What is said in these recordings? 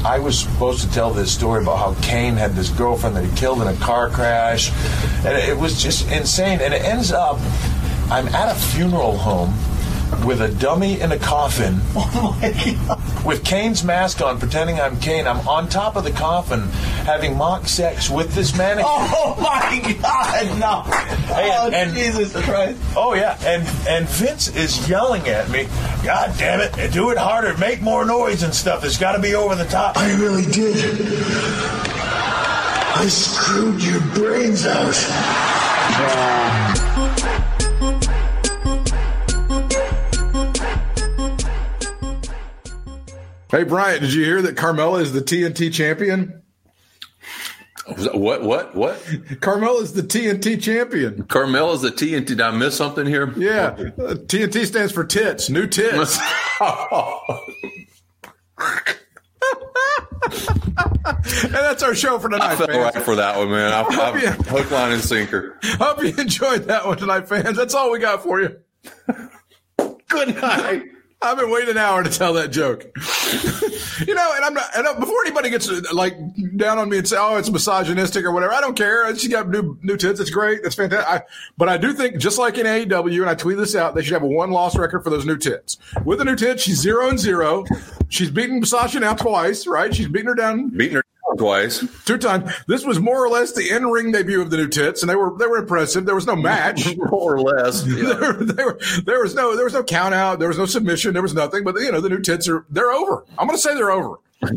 I was supposed to tell this story about how Kane had this girlfriend that he killed in a car crash, and it was just insane. And it ends up, I'm at a funeral home with a dummy in a coffin. Oh my God. With Kane's mask on, pretending I'm Kane. I'm on top of the coffin having mock sex with this mannequin. Oh my God, no. And Jesus Christ. Oh yeah, and Vince is yelling at me, God damn it, do it harder, make more noise and stuff. It's got to be over the top. I really did. I screwed your brains out. Hey, Bryant, did you hear that Carmella is the TNT champion? What? Carmella is the TNT champion. Carmella's the TNT. Did I miss something here? Yeah. TNT stands for tits. New tits. And that's our show for tonight, I fell fans. right for that one, man. I'm hook, line, and sinker. Hope you enjoyed that one tonight, fans. That's all we got for you. Good night. I've been waiting an hour to tell that joke. And I'm not, and before anybody gets like down on me and say, oh, it's misogynistic or whatever, I don't care. She got new tits. It's great. That's fantastic. But I do think, just like in AEW, and I tweet this out, they should have a 1-loss record for those new tits. With the new tits, she's 0-0. She's beaten Sasha now twice, right? She's beaten her down twice. 2 times. This was more or less the in-ring debut of the new tits, and they were impressive. There was no match. More or less. Yeah. there was no count out. There was no submission. There was nothing. But the new tits they're over. I'm going to say they're over.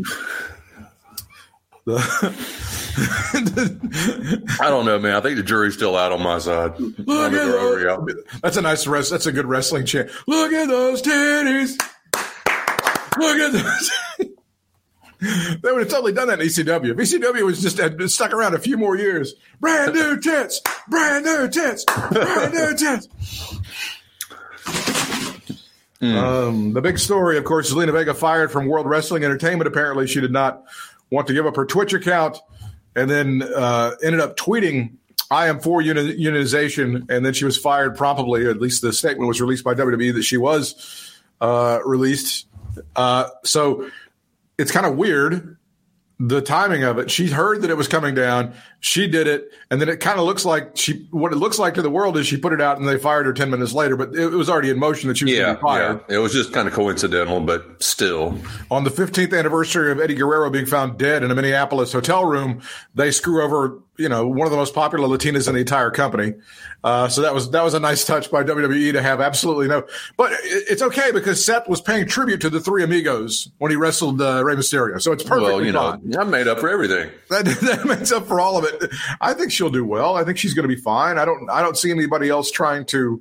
I don't know, man. I think the jury's still out on my side. Look at those. That's a nice That's a good wrestling chant. Look at those titties. Look at those. They would have totally done that in ECW. If ECW was just had stuck around a few more years. Brand new tits. Brand new tits. Brand new tits. The big story, of course, Zelina Vega fired from World Wrestling Entertainment. Apparently, she did not want to give up her Twitch account and then ended up tweeting, I am for unionization. And then she was fired promptly. At least the statement was released by WWE that she was released. So it's kind of weird, the timing of it. She heard that it was coming down. She did it. And then it kind of looks like what it looks like to the world is she put it out and they fired her 10 minutes later. But it was already in motion that she was going to be fired. Yeah. It was just kind of coincidental, but still. On the 15th anniversary of Eddie Guerrero being found dead in a Minneapolis hotel room, they screw over, one of the most popular Latinas in the entire company. So that was a nice touch by WWE to have absolutely no. But it's okay because Seth was paying tribute to the Three Amigos when he wrestled Rey Mysterio. So it's perfectly fine. I'm made up for everything. That makes up for all of it. I think she'll do well. I think she's going to be fine. I don't see anybody else trying to,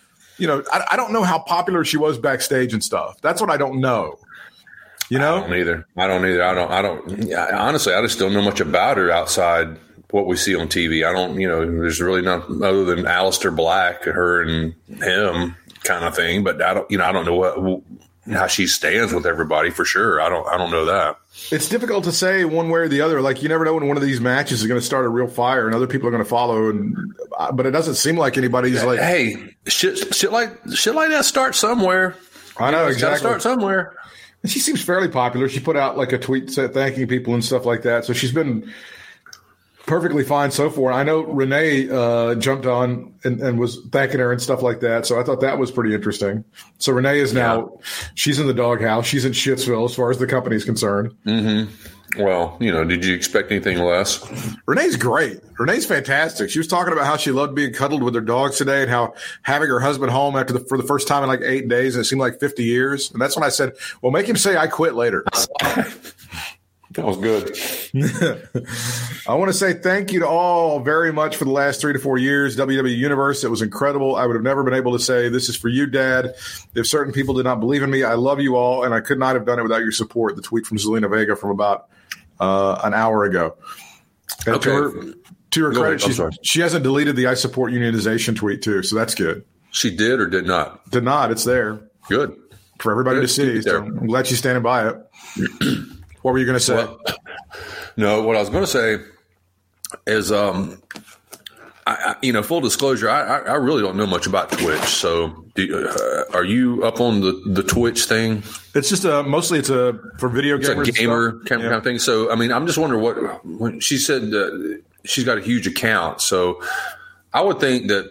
I don't know how popular she was backstage and stuff. That's what I don't know. I don't either. Honestly, I just don't know much about her outside what we see on TV. I don't, there's really nothing other than Aleister Black, her and him kind of thing. But I don't know how she stands with everybody for sure. I don't know that. It's difficult to say one way or the other. Like, you never know when one of these matches is going to start a real fire and other people are going to follow. But it doesn't seem like anybody's like, hey, shit like that starts somewhere. I know, exactly. Start somewhere. And she seems fairly popular. She put out like a tweet thanking people and stuff like that. So she's been perfectly fine so far. I know Renee jumped on and was thanking her and stuff like that. So I thought that was pretty interesting. So Renee is now, she's in the doghouse. She's in Shitsville as far as the company's concerned. Mm-hmm. Well, did you expect anything less? Renee's great. Renee's fantastic. She was talking about how she loved being cuddled with her dogs today and how having her husband home for the first time in like 8 days, and it seemed like 50 years. And that's when I said, well, make him say I quit later. That was good. I want to say thank you to all very much for the last 3 to 4 years. WWE Universe, it was incredible. I would have never been able to say, this is for you, Dad. If certain people did not believe in me, I love you all, and I could not have done it without your support. The tweet from Zelina Vega from about an hour ago. And okay. To her credit, she hasn't deleted the I support unionization tweet, too, so that's good. She did or did not? Did not. It's there. Good. For everybody to see. So I'm glad she's standing by it. What were you going to say? Well, no, what I was going to say is, full disclosure, I really don't know much about Twitch. So Are you up on the Twitch thing? It's just mostly for video gamers. It's a gamer kind of thing. So, I mean, I'm just wondering when she said she's got a huge account. So I would think that,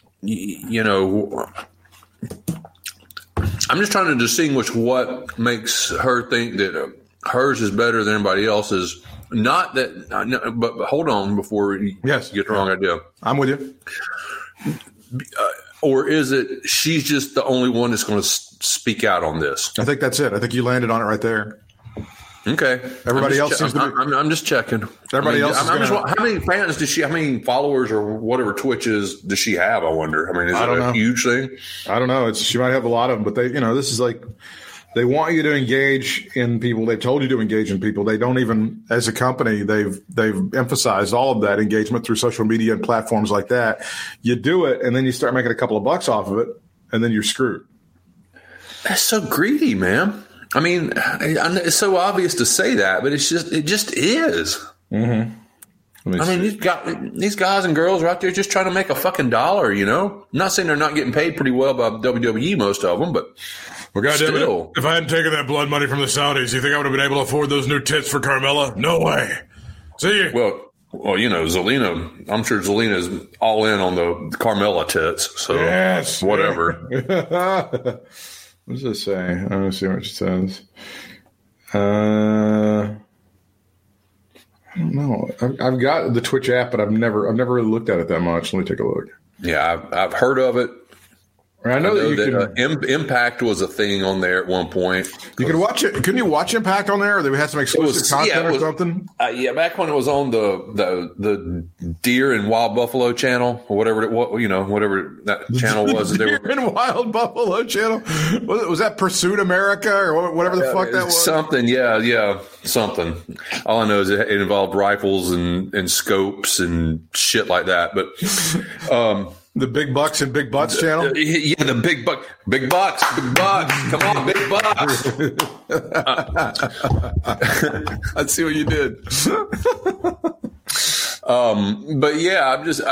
I'm just trying to distinguish what makes her think that hers is better than everybody else's. Not that, but hold on before you get the wrong idea. I'm with you. Or is it she's just the only one that's going to speak out on this? I think that's it. I think you landed on it right there. Okay. Everybody else seems to be. I'm just checking. Everybody else. How many fans does she? How many followers or whatever Twitch is does she have? I wonder. I mean, is it a huge thing? I don't know. She might have a lot of them, but this is like they want you to engage in people. They've told you to engage in people. They don't even, as a company, they've emphasized all of that engagement through social media and platforms like that. You do it, and then you start making a couple of bucks off of it, and then you're screwed. That's so greedy, man. I mean, it's so obvious to say that, but it just is. Mm-hmm. I mean, these guys and girls are out there just trying to make a fucking dollar, I'm not saying they're not getting paid pretty well by WWE, most of them, but still. If I hadn't taken that blood money from the Saudis, you think I would have been able to afford those new tits for Carmella? No way. See you. Well, Zelina, I'm sure Zelina's all in on the Carmella tits, so whatever. What does it say? I'm going to see what it says. I don't know. I've got the Twitch app, but I've never really looked at it that much. Let me take a look. Yeah, I've heard of it. I know that Impact was a thing on there at one point. You could watch it. Couldn't you watch Impact on there? Or they had some exclusive content or something? Back when it was on the Deer and Wild Buffalo channel or whatever whatever that channel was. Deer and Wild Buffalo channel. Was that Pursuit America or whatever the fuck that was? Something, something. All I know is it involved rifles and scopes and shit like that. But the Big Bucks and Big Butts channel? The Big Bucks. Come on, Big Bucks. Let's see what you did. But yeah,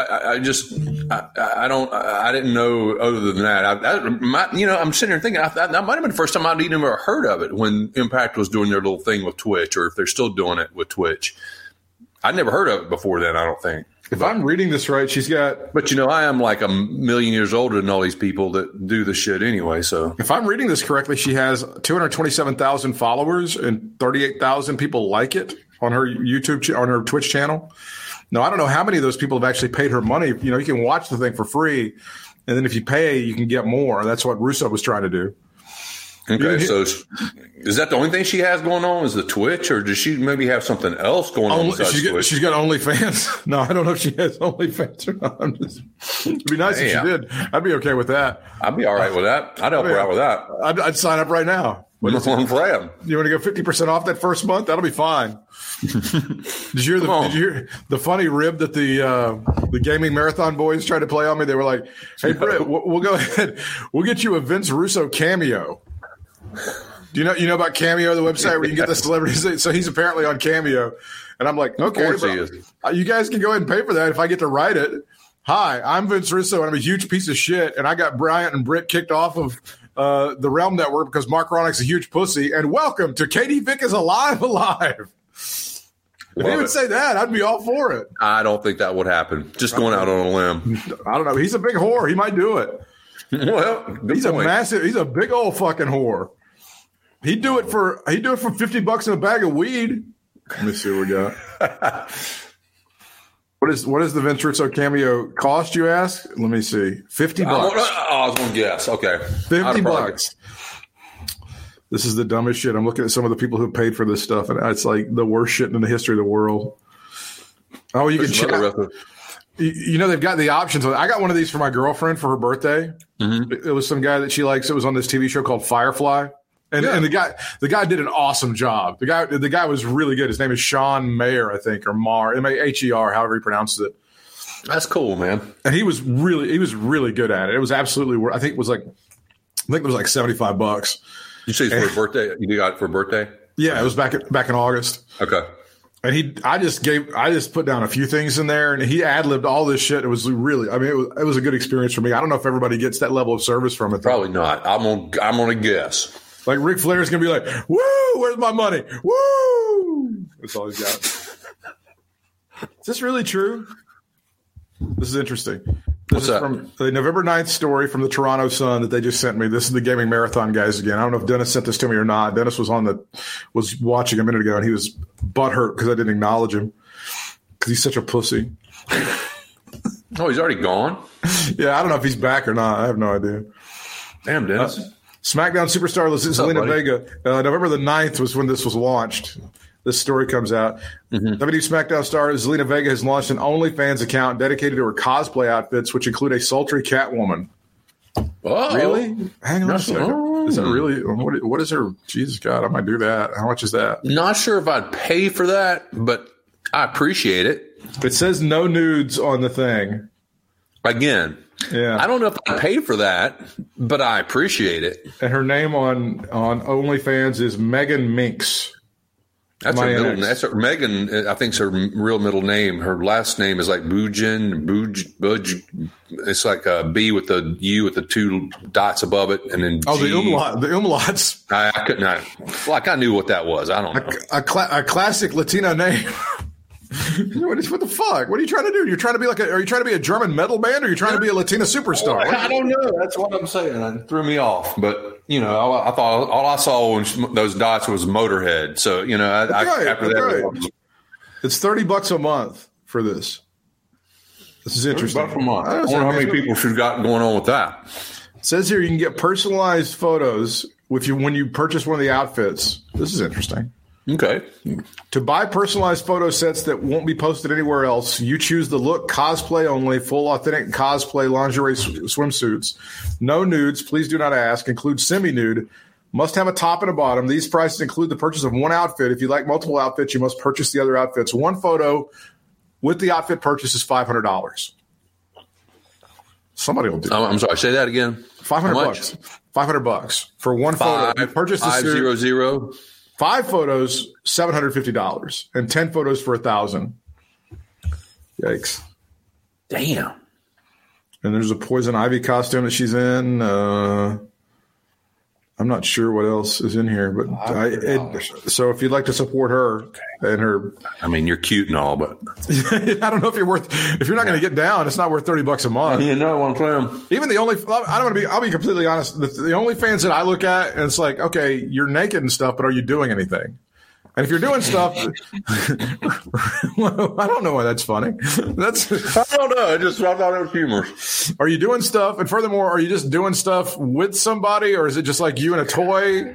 I didn't know other than that. I'm sitting here thinking that might have been the first time I'd even ever heard of it when Impact was doing their little thing with Twitch, or if they're still doing it with Twitch. I'd never heard of it before then, I don't think. If I'm reading this right, she's got... But, I am like a million years older than all these people that do this shit anyway, so... If I'm reading this correctly, she has 227,000 followers and 38,000 people like it on her on her Twitch channel. Now, I don't know how many of those people have actually paid her money. You can watch the thing for free, and then if you pay, you can get more. That's what Russo was trying to do. Okay, so is that the only thing she has going on is the Twitch, or does she maybe have something else going on besides Twitch? She's got OnlyFans. No, I don't know if she has OnlyFans or not. It'd be nice if she did. I'd be okay with that. I'd be all right with that. I'd help her out with that. I'd sign up right now. You want to go 50% off that first month? That'll be fine. Did you hear the funny rib that the gaming marathon boys tried to play on me? They were like, "Hey, Britt, we'll go ahead. We'll get you a Vince Russo cameo." Do you know about Cameo, the website where you can get the celebrities? So he's apparently on Cameo, and I'm like, okay, you guys can go ahead and pay for that if I get to write it. Hi, I'm Vince Russo, and I'm a huge piece of shit, and I got Bryant and Britt kicked off of the Realm Network because Mark Ronnick's a huge pussy. And welcome to Katie Vick is Alive. If he would say that, I'd be all for it. I don't think that would happen. Just going out on a limb. I don't know. He's a big whore. He might do it. Well, he's a big old fucking whore. He'd do it for $50 in a bag of weed. Let me see what we got. What is the Vince Russo cameo cost, you ask? Let me see. $50. I was going to guess. Okay. $50. This is the dumbest shit. I'm looking at some of the people who paid for this stuff, and it's like the worst shit in the history of the world. Oh, you can check. They've got the options. I got one of these for my girlfriend for her birthday. Mm-hmm. It was some guy that she likes. It was on this TV show called Firefly. And the guy did an awesome job. The guy was really good. His name is Sean Mayer, I think, or Mar, M-A-H-E-R, however he pronounces it. That's cool, man. And he was really good at it. It was absolutely worth. I think it was like $75. You say it's for a birthday? You got it for a birthday? Yeah, it was back in August. Okay. And I just put down a few things in there, and he ad-libbed all this shit. It was really, I mean, it was a good experience for me. I don't know if everybody gets that level of service from it. Probably not. I'm gonna guess. Like Ric Flair's gonna be like, "Woo! Where's my money? Woo!" That's all he's got. Is this really true? This is interesting. This is from the November 9th story from the Toronto Sun that they just sent me. This is the Gaming Marathon guys again. I don't know if Dennis sent this to me or not. Dennis was watching a minute ago, and he was butthurt because I didn't acknowledge him because he's such a pussy. Oh, he's already gone? Yeah, I don't know if he's back or not. I have no idea. Damn, Dennis. SmackDown superstar Zelina Vega. November the 9th was when this was launched. This story comes out. WWE SmackDown star Zelina Vega has launched an OnlyFans account dedicated to her cosplay outfits, which include a sultry Catwoman. Oh, really? Hang on a second. Is that really? What is her? Jesus God, I might do that. How much is that? Not sure if I'd pay for that, but I appreciate it. It says no nudes on the thing. Again, yeah. I don't know if I pay for that, but I appreciate it. And her name on OnlyFans is Megan Minx. That's her middle name. That's her, Megan, I think, is her real middle name. Her last name is like Budge. It's like a B with the U with the two dots above it, and then G. The umlauts. I couldn't. I knew what that was. I don't know. A classic Latino name. What the fuck? What are you trying to do? You're trying to be are you trying to be a German metal band, or are you trying to be a Latina superstar? I don't know. That's what I'm saying. It threw me off. But I thought all I saw when those dots was Motorhead. So after that, it's $30 a month for this. This is interesting. $30 a month. I wonder how many people should got going on with that. It says here you can get personalized photos when you purchase one of the outfits. This is interesting. Okay. To buy personalized photo sets that won't be posted anywhere else, you choose the look cosplay only, full authentic cosplay lingerie swimsuits. No nudes, please do not ask. Include semi-nude. Must have a top and a bottom. These prices include the purchase of one outfit. If you like multiple outfits, you must purchase the other outfits. One photo with the outfit purchase is $500. Somebody will do that. I'm sorry, say that again. $500. $500 for one photo. You purchase the 500. 5 photos, $750, and 10 photos for $1,000. Yikes! Damn. And there's a Poison Ivy costume that she's in. I'm not sure what else is in here, but so if you'd like to support her and her, I mean, you're cute and all, but I don't know if you're not going to get down, it's not worth $30 a month. You know what I'm saying? Even I'll be completely honest. The OnlyFans that I look at, and it's like, okay, you're naked and stuff, but are you doing anything? And if you're doing stuff, well, I don't know why that's funny. I don't know. I thought it was humorous. Are you doing stuff? And furthermore, are you just doing stuff with somebody, or is it just like you and a toy?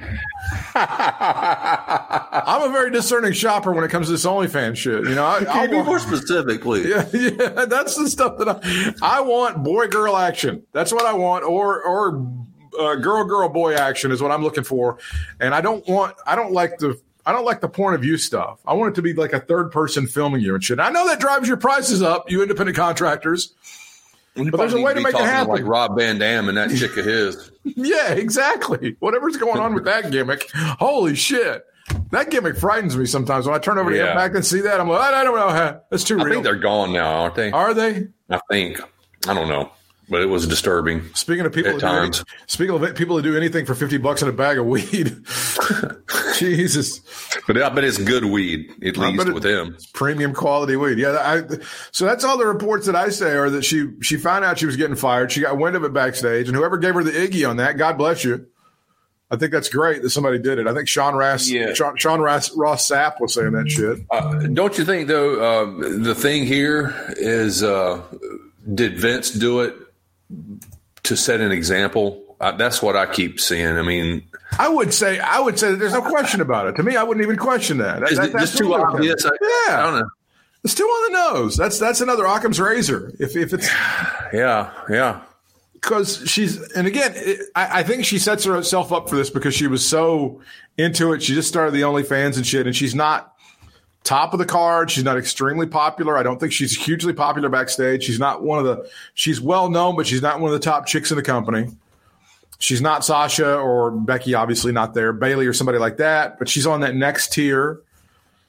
I'm a very discerning shopper when it comes to this OnlyFans shit. Can you be more specific, please? Yeah, that's the stuff that I want. Boy-girl action. That's what I want, or girl boy action is what I'm looking for. And I don't like the point of view stuff. I want it to be like a third person filming you and shit. I know that drives your prices up, you independent contractors. But there's a way to make it happen. Like Rob Van Dam and that chick of his. Yeah, exactly. Whatever's going on with that gimmick. Holy shit. That gimmick frightens me sometimes. When I turn over to Impact and see that, I'm like, I don't know. That's too real. I think they're gone now, aren't they? Are they? I think. I don't know. But it was disturbing. Speaking of people that do anything for $50 in a bag of weed, Jesus! But I bet it's good weed, at least with him. It's premium quality weed. Yeah. So that's all the reports that I say are that she found out she was getting fired. She got wind of it backstage, and whoever gave her the Iggy on that, God bless you. I think that's great that somebody did it. I think Sean Ross Sapp was saying that shit. Don't you think though? The thing here is, did Vince do it to set an example? That's what I keep seeing. I mean, I would say that there's no question about it. To me, I wouldn't even question that. That's just too obvious. I don't know. It's too on the nose. That's another Occam's razor. If it's yeah. Because I think she sets herself up for this because she was so into it. She just started the OnlyFans and shit, and she's not top of the card. She's not extremely popular. I don't think she's hugely popular backstage. She's not she's well known, but she's not one of the top chicks in the company. She's not Sasha or Becky, obviously not there. Bailey or somebody like that, but she's on that next tier.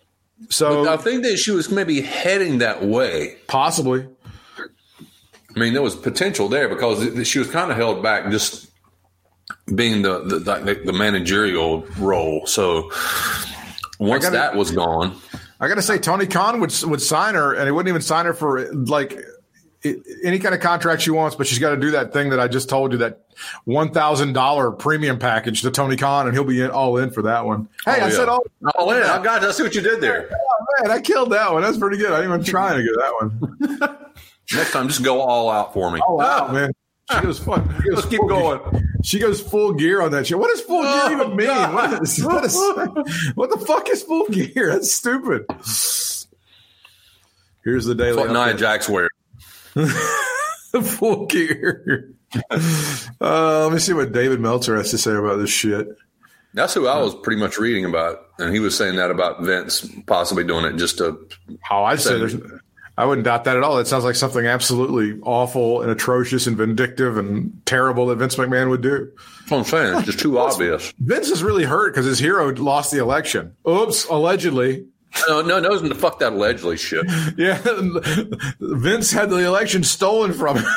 So I think that she was maybe heading that way. Possibly. I mean, there was potential there because she was kind of held back just being the managerial role. So once that was gone. I got to say, Tony Khan would sign her, and he wouldn't even sign her for like any kind of contract she wants, but she's got to do that thing that I just told you, that $1,000 premium package to Tony Khan, and he'll be all in for that one. Hey, I said all in. I got to see what you did there. Oh, man, I killed that one. That's pretty good. I didn't even try to get that one. Next time, just go all out for me. All out, man. She goes fun. Let's keep going. She goes full gear on that shit. What does full gear even mean? What the fuck is full gear? That's stupid. Here's the daily. That's what Nia Jax wears. Full gear. Let me see what David Meltzer has to say about this shit. That's who I was pretty much reading about, and he was saying that about Vince possibly doing it just to. Oh, I'd say I wouldn't doubt that at all. It sounds like something absolutely awful and atrocious and vindictive and terrible that Vince McMahon would do. That's what I'm saying. It's just too obvious. Vince is really hurt because his hero lost the election. Oops, allegedly. No, fuck that allegedly shit. Yeah, Vince had the election stolen from him.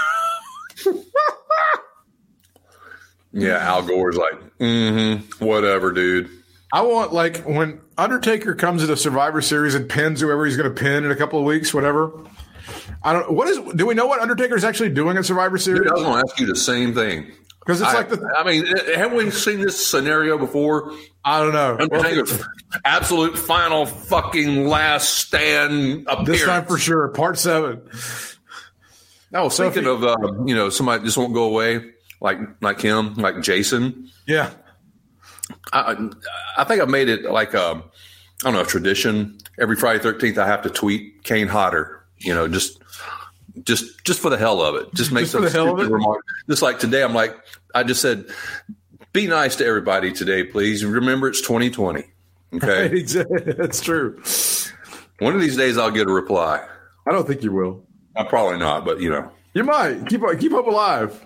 Yeah, Al Gore's like, whatever, dude. I want, like, when Undertaker comes into Survivor Series and pins whoever he's going to pin in a couple of weeks, whatever. Do we know what Undertaker's actually doing at Survivor Series? Dude, I was going to ask you the same thing. Because it's haven't we seen this scenario before? I don't know. Undertaker's absolute final fucking last stand appearance. This time for sure. Part 7. I was thinking of, somebody just won't go away, like him, like Jason. Yeah. I think I've made it like a tradition. Every Friday 13th, I have to tweet Kane Hodder. Just for the hell of it. Just make some stupid remark. Just like today, I just said, be nice to everybody today, please. Remember, it's 2020. Okay, that's true. One of these days, I'll get a reply. I don't think you will. Probably not, but you might keep hope alive.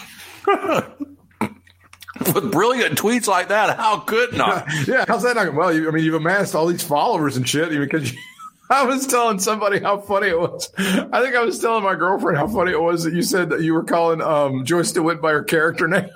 With brilliant tweets like that, how couldn't I? Yeah, how's that not? Well, you've amassed all these followers and shit because I was telling somebody how funny it was. I think I was telling my girlfriend how funny it was that you said that you were calling Joyce DeWitt by her character name.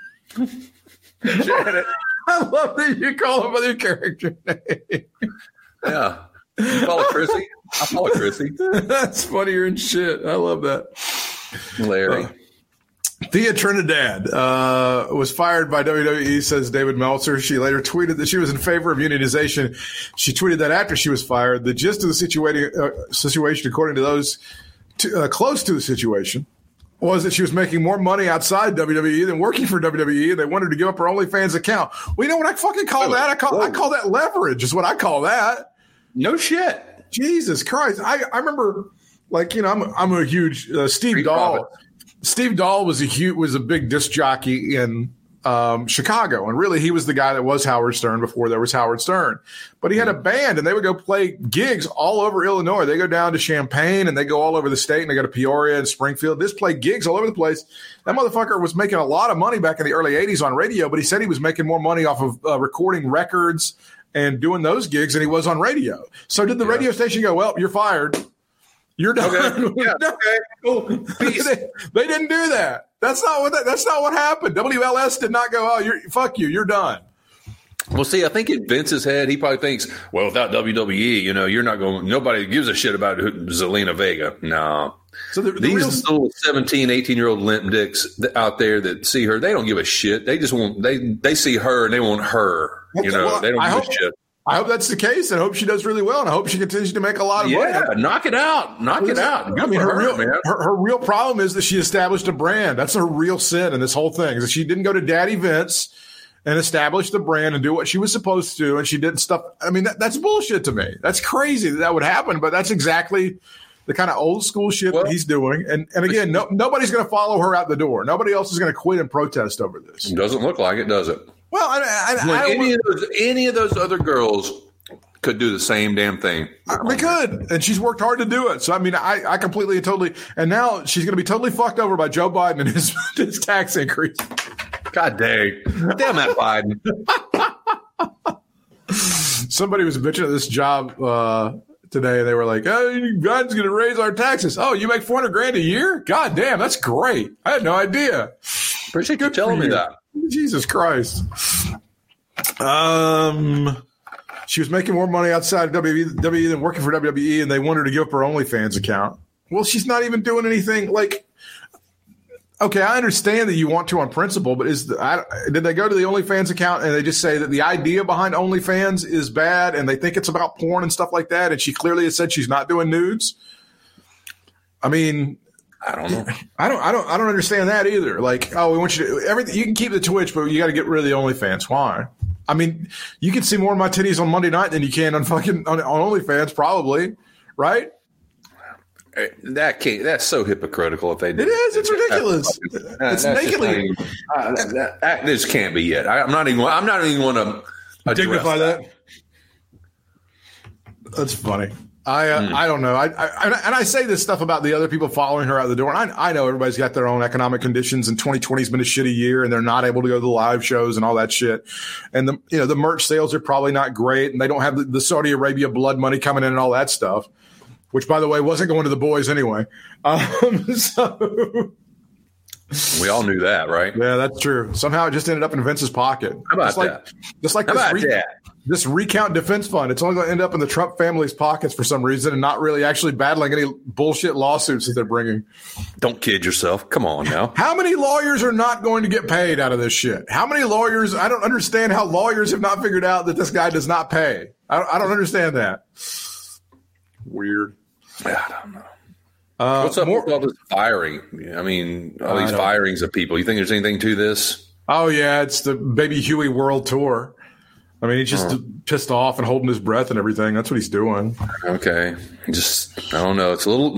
Janet. I love that you call her by their character name. Yeah. You call her Chrissy? I call her Chrissy. That's funnier than shit. I love that. Larry. Thea Trinidad was fired by WWE, says David Meltzer. She later tweeted that she was in favor of unionization. She tweeted that after she was fired. The gist of the situation, according to those close to the situation, was that she was making more money outside WWE than working for WWE, and they wanted to give up her OnlyFans account. Well, you know what I fucking call that? I call that leverage is what I call that. No shit. Jesus Christ. I remember, I'm a huge Steve Dahl. Steve Dahl was a big disc jockey in Chicago, and really he was the guy that was Howard Stern before there was Howard Stern. But he had a band, and they would go play gigs all over Illinois. They go down to Champaign, and they go all over the state, and they go to Peoria and Springfield. Just play gigs all over the place. That motherfucker was making a lot of money back in the early 80s on radio, but he said he was making more money off of recording records and doing those gigs than he was on radio. So did the radio station go, well, you're fired. You're done. Okay. Yeah. Okay. Cool. They didn't do that. That's not what happened. WLS did not go, fuck you. You're done. Well, see, I think in Vince's head, he probably thinks, well, without WWE, you're not going, nobody gives a shit about Zelina Vega. No. So these little 17, 18-year-old limp dicks out there that see her, they don't give a shit. They just want, they see her and they want her. They don't give a shit. I hope that's the case. I hope she does really well, and I hope she continues to make a lot of money. Yeah, knock it out. Her real problem is that she established a brand. That's her real sin in this whole thing, is that she didn't go to Daddy Vince and establish the brand and do what she was supposed to do, and she did stuff. I mean, that's bullshit to me. That's crazy that would happen, but that's exactly the kind of old school shit that he's doing. And again, nobody's going to follow her out the door. Nobody else is going to quit and protest over this. It doesn't look like it, does it? Well, any of those other girls could do the same damn thing. They could, and she's worked hard to do it. So, I mean, I completely and totally – and now she's going to be totally fucked over by Joe Biden and his tax increase. God dang. Damn that Biden. Somebody was bitching at this job today. They were like, "Oh, Biden's going to raise our taxes." Oh, you make $400,000 a year? God damn, that's great. I had no idea. Appreciate you telling me that. Jesus Christ. She was making more money outside of WWE than working for WWE, and they wanted her to give up her OnlyFans account. Well, she's not even doing anything like. Okay, I understand that you want to on principle, but did they go to the OnlyFans account and they just say that the idea behind OnlyFans is bad and they think it's about porn and stuff like that? And she clearly has said she's not doing nudes. I mean, I don't know. I don't understand that either. Like, oh, we want you to everything. You can keep the Twitch, but you got to get rid of the OnlyFans. Why? I mean, you can see more of my titties on Monday night than you can on OnlyFans, probably, right? That's so hypocritical if they do. It is. It's ridiculous. It's nakedly. This can't be it. I'm not even want to dignify that. That's funny. I don't know. I say this stuff about the other people following her out the door. And I know everybody's got their own economic conditions, and 2020 has been a shitty year, and they're not able to go to the live shows and all that shit. And the merch sales are probably not great, and they don't have the Saudi Arabia blood money coming in and all that stuff. Which, by the way, wasn't going to the boys anyway. So we all knew that, right? Yeah, that's true. Somehow it just ended up in Vince's pocket. How about that? Just like this recount defense fund. It's only going to end up in the Trump family's pockets for some reason and not really actually battling any bullshit lawsuits that they're bringing. Don't kid yourself. Come on now. How many lawyers are not going to get paid out of this shit? How many lawyers? I don't understand how lawyers have not figured out that this guy does not pay. I don't understand that. Weird. I don't know. What's up with all this firing? I mean, all these firings of people. You think there's anything to this? Oh, yeah. It's the Baby Huey World Tour. I mean, he's just pissed off and holding his breath and everything. That's what he's doing. Okay. I don't know. It's a little,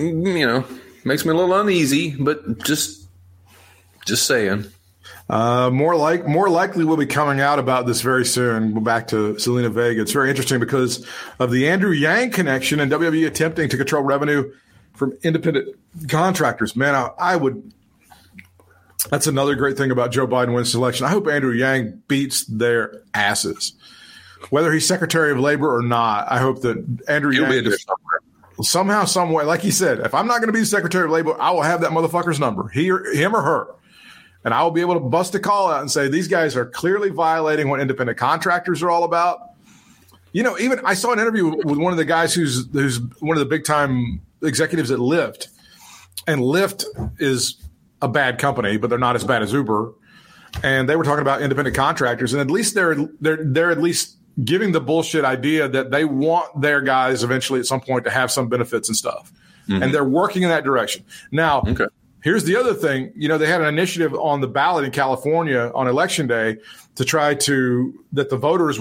makes me a little uneasy, but just saying. More likely we'll be coming out about this very soon. Go back to Zelina Vega. It's very interesting because of the Andrew Yang connection and WWE attempting to control revenue from independent contractors. Man, I would. That's another great thing about Joe Biden wins the election. I hope Andrew Yang beats their asses, whether he's Secretary of Labor or not. I hope that Andrew Yang somehow, some way, like he said, if I'm not going to be Secretary of Labor, I will have that motherfucker's number, him or her. And I will be able to bust a call out and say, these guys are clearly violating what independent contractors are all about. Even I saw an interview with one of the guys who's one of the big time executives at Lyft. And Lyft is a bad company, but they're not as bad as Uber. And they were talking about independent contractors. And at least they're at least giving the bullshit idea that they want their guys eventually at some point to have some benefits and stuff. Mm-hmm. And they're working in that direction. Now, here's the other thing. They had an initiative on the ballot in California on Election Day to try that the voters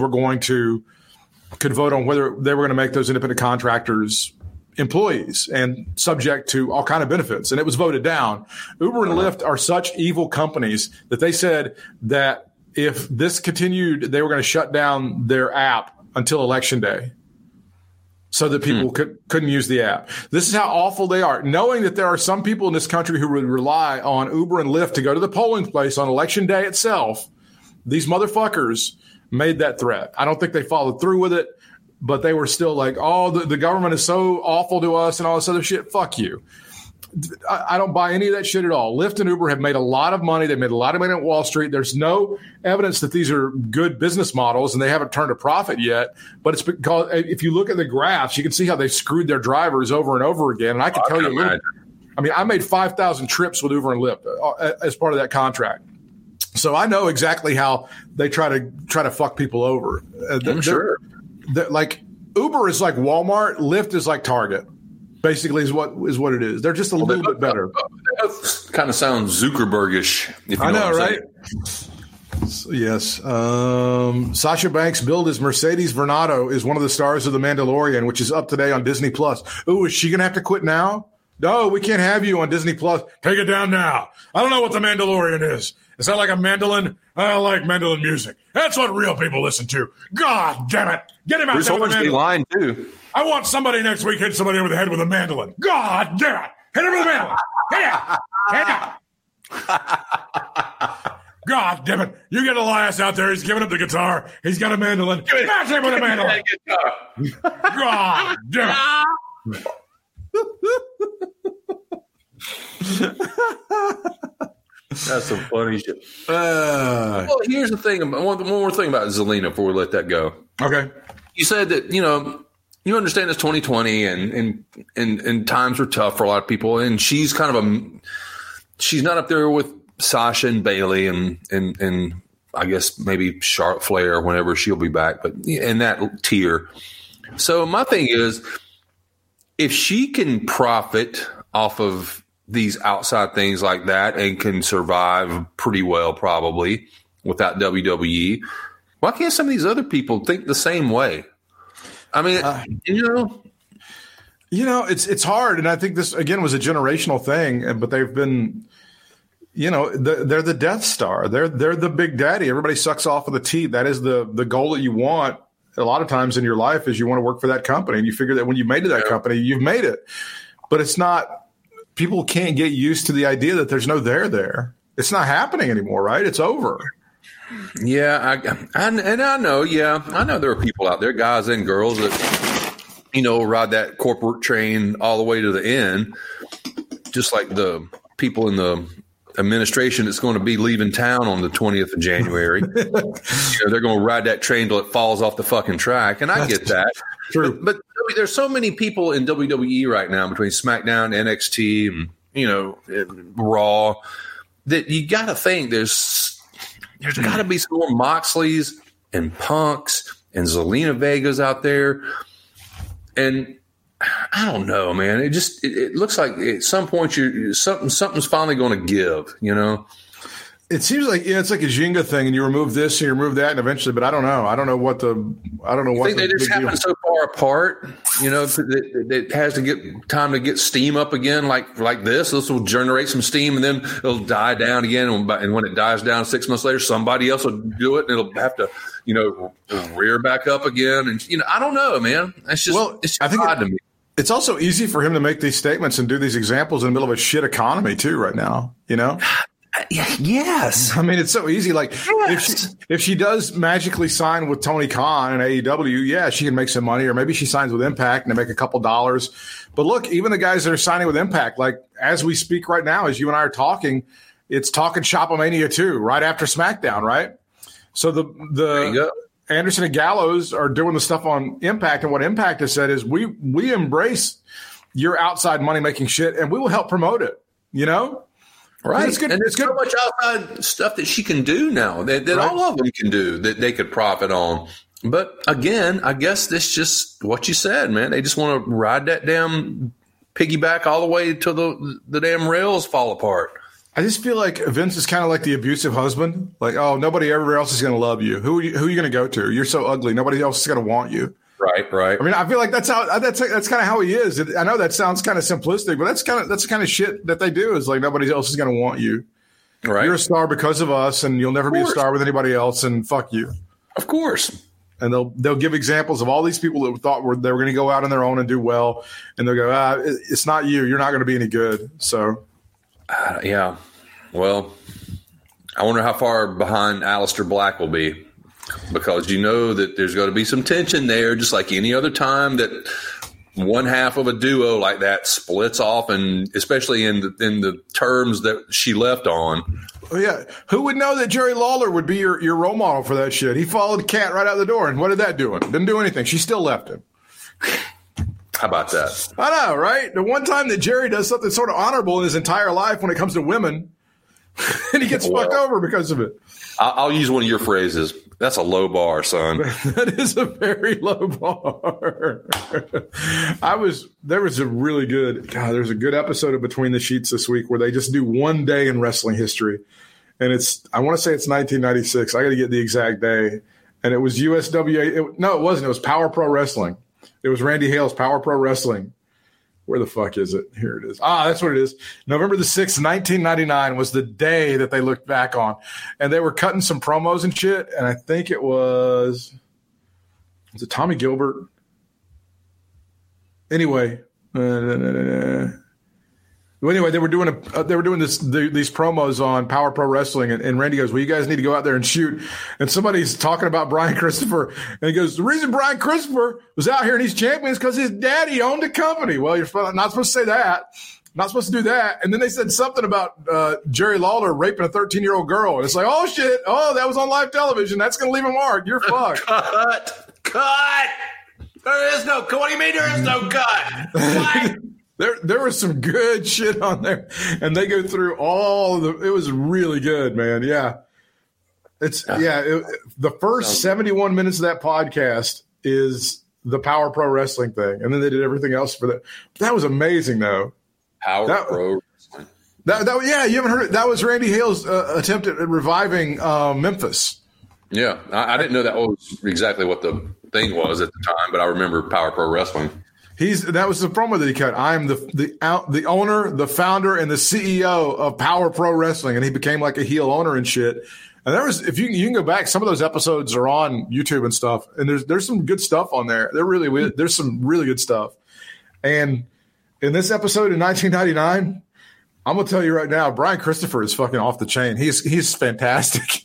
could vote on whether they were going to make those independent contractors employees and subject to all kind of benefits. And it was voted down. Uber and Lyft are such evil companies that they said that if this continued, they were going to shut down their app until Election Day, so that people couldn't use the app. This is how awful they are. Knowing that there are some people in this country who would rely on Uber and Lyft to go to the polling place on Election Day itself, these motherfuckers made that threat. I don't think they followed through with it, but they were still like, oh, the government is so awful to us and all this other shit. Fuck you. I don't buy any of that shit at all. Lyft and Uber have made a lot of money. They made a lot of money at Wall Street. There's no evidence that these are good business models, and they haven't turned a profit yet. But it's because if you look at the graphs, you can see how they've screwed their drivers over and over again. And I can tell you, I made 5,000 trips with Uber and Lyft as part of that contract. So I know exactly how they try to fuck people over. I'm sure. Like Uber is like Walmart, Lyft is like Target. Basically, is what it is. They're just a little bit better. That kind of sounds Zuckerbergish. If you I know, right? Yes. Sasha Banks billed as Mercedes Vernado is one of the stars of The Mandalorian, which is up today on Disney Plus. Ooh, is she going to have to quit now? No, we can't have you on Disney Plus. Take it down now. I don't know what The Mandalorian is. Is that like a mandolin? I like mandolin music. That's what real people listen to. God damn it. Get him out there with a mandolin. Line too. I want somebody next week hit somebody over the head with a mandolin. God damn it. Hit him with a mandolin. Hit him. God damn it. You get Elias out there. He's giving up the guitar. He's got a mandolin. Smash him with a mandolin. God damn it. That's some funny shit. Well, here's the thing. One more thing about Zelina before we let that go. Okay. You said that, you understand it's 2020 and times were tough for a lot of people. And she's kind of she's not up there with Sasha and Bailey and I guess maybe Charlotte Flair whenever she'll be back, but in that tier. So my thing is, if she can profit off of these outside things like that and can survive pretty well probably without WWE, why can't some of these other people think the same way? I mean, it's hard. And I think this, again, was a generational thing, but they've been, they're the Death Star. They're the big daddy. Everybody sucks off of the teat. That is the goal that you want a lot of times in your life, is you want to work for that company. And you figure that when you made it that company, you've made it. But it's not, people can't get used to the idea that there's no there. It's not happening anymore, right? It's over. Yeah, I know. Yeah, I know there are people out there, guys and girls, that ride that corporate train all the way to the end, just like the people in the administration that's going to be leaving town on the 20th of January. They're going to ride that train till it falls off the fucking track, and I get that. True, but there's so many people in WWE right now between SmackDown, NXT, and Raw that you got to think there's got to be some more Moxleys and Punks and Zelina Vegas out there. And I don't know, man. It looks like at some point something's finally going to give, It seems like it's like a Jenga thing, and you remove this and you remove that, and eventually. But I don't know. I don't know what. I think they just happen so far apart. It has to get time to get steam up again, like this. This will generate some steam, and then it'll die down again. And when it dies down 6 months later, somebody else will do it, and it'll have to, rear back up again. And I don't know, man. It's just it's just odd to me. It's also easy for him to make these statements and do these examples in the middle of a shit economy too, right now. Yes. I mean, it's so easy. Like, if she does magically sign with Tony Khan and AEW, she can make some money, or maybe she signs with Impact and they make a couple dollars. But look, even the guys that are signing with Impact, like as we speak right now, as you and I are talking, it's talking Shopomania 2 right after SmackDown, right? So the Anderson and Gallows are doing the stuff on Impact, and what Impact has said is we embrace your outside money making shit, and we will help promote it. Right. It's good. And there's so much outside stuff that she can do now that all of them can do that they could profit on. But again, I guess that's just what you said, man. They just want to ride that damn piggyback all the way till the damn rails fall apart. I just feel like Vince is kind of like the abusive husband. Like, oh, nobody ever else is going to love you. Who are you going to go to? You're so ugly. Nobody else is going to want you. Right. I mean, I feel like that's kind of how he is. I know that sounds kind of simplistic, but that's the kind of shit that they do. Is like nobody else is going to want you. Right. You're a star because of us, and you'll never be a star with anybody else. And fuck you. Of course. And they'll give examples of all these people that thought they were going to go out on their own and do well, and they'll go, it's not you. You're not going to be any good. So, yeah. Well, I wonder how far behind Aleister Black will be. Because that there's going to be some tension there, just like any other time that one half of a duo like that splits off, and especially in the terms that she left on. Oh, yeah. Who would know that Jerry Lawler would be your role model for that shit? He followed Kat right out the door, and what did that do? Didn't do anything. She still left him. How about that? I know, right? The one time that Jerry does something sort of honorable in his entire life when it comes to women, and he gets fucked over because of it. I'll use one of your phrases. That's a low bar, son. That is a very low bar. There was a really good, there's a good episode of Between the Sheets this week where they just do one day in wrestling history. And I want to say it's 1996. I got to get the exact day. And it was USWA. No, it wasn't. It was Power Pro Wrestling. It was Randy Hale's Power Pro Wrestling. Where the fuck is it? Here it is. That's what it is. November the 6th, 1999 was the day that they looked back on. And they were cutting some promos and shit. And I think was it Tommy Gilbert? Anyway. Well, anyway, they were doing these promos on Power Pro Wrestling, and Randy goes, "Well, you guys need to go out there and shoot." And somebody's talking about Brian Christopher, and he goes, "The reason Brian Christopher was out here and he's champion is because his daddy owned a company." Well, you're not supposed to say that. Not supposed to do that. And then they said something about Jerry Lawler raping a 13-year-old girl, and it's like, oh shit, oh that was on live television. That's going to leave a mark. You're fucked. Cut. There is no. What do you mean there is no cut? What? There was some good shit on there, and they go through all the. It was really good, man. Yeah, the first 71 minutes of that podcast is the Power Pro Wrestling thing, and then they did everything else for that. That was amazing, though. Pro Wrestling. You haven't heard it. That was Randy Hale's attempt at reviving Memphis. Yeah, I didn't know that was exactly what the thing was at the time, but I remember Power Pro Wrestling. That was the promo that he cut. I'm the owner, the founder, and the CEO of Power Pro Wrestling, and he became like a heel owner and shit. And there was, if you can go back, some of those episodes are on YouTube and stuff, and there's some good stuff on there. There's some really good stuff. And in this episode in 1999, I'm gonna tell you right now, Brian Christopher is fucking off the chain. He's fantastic.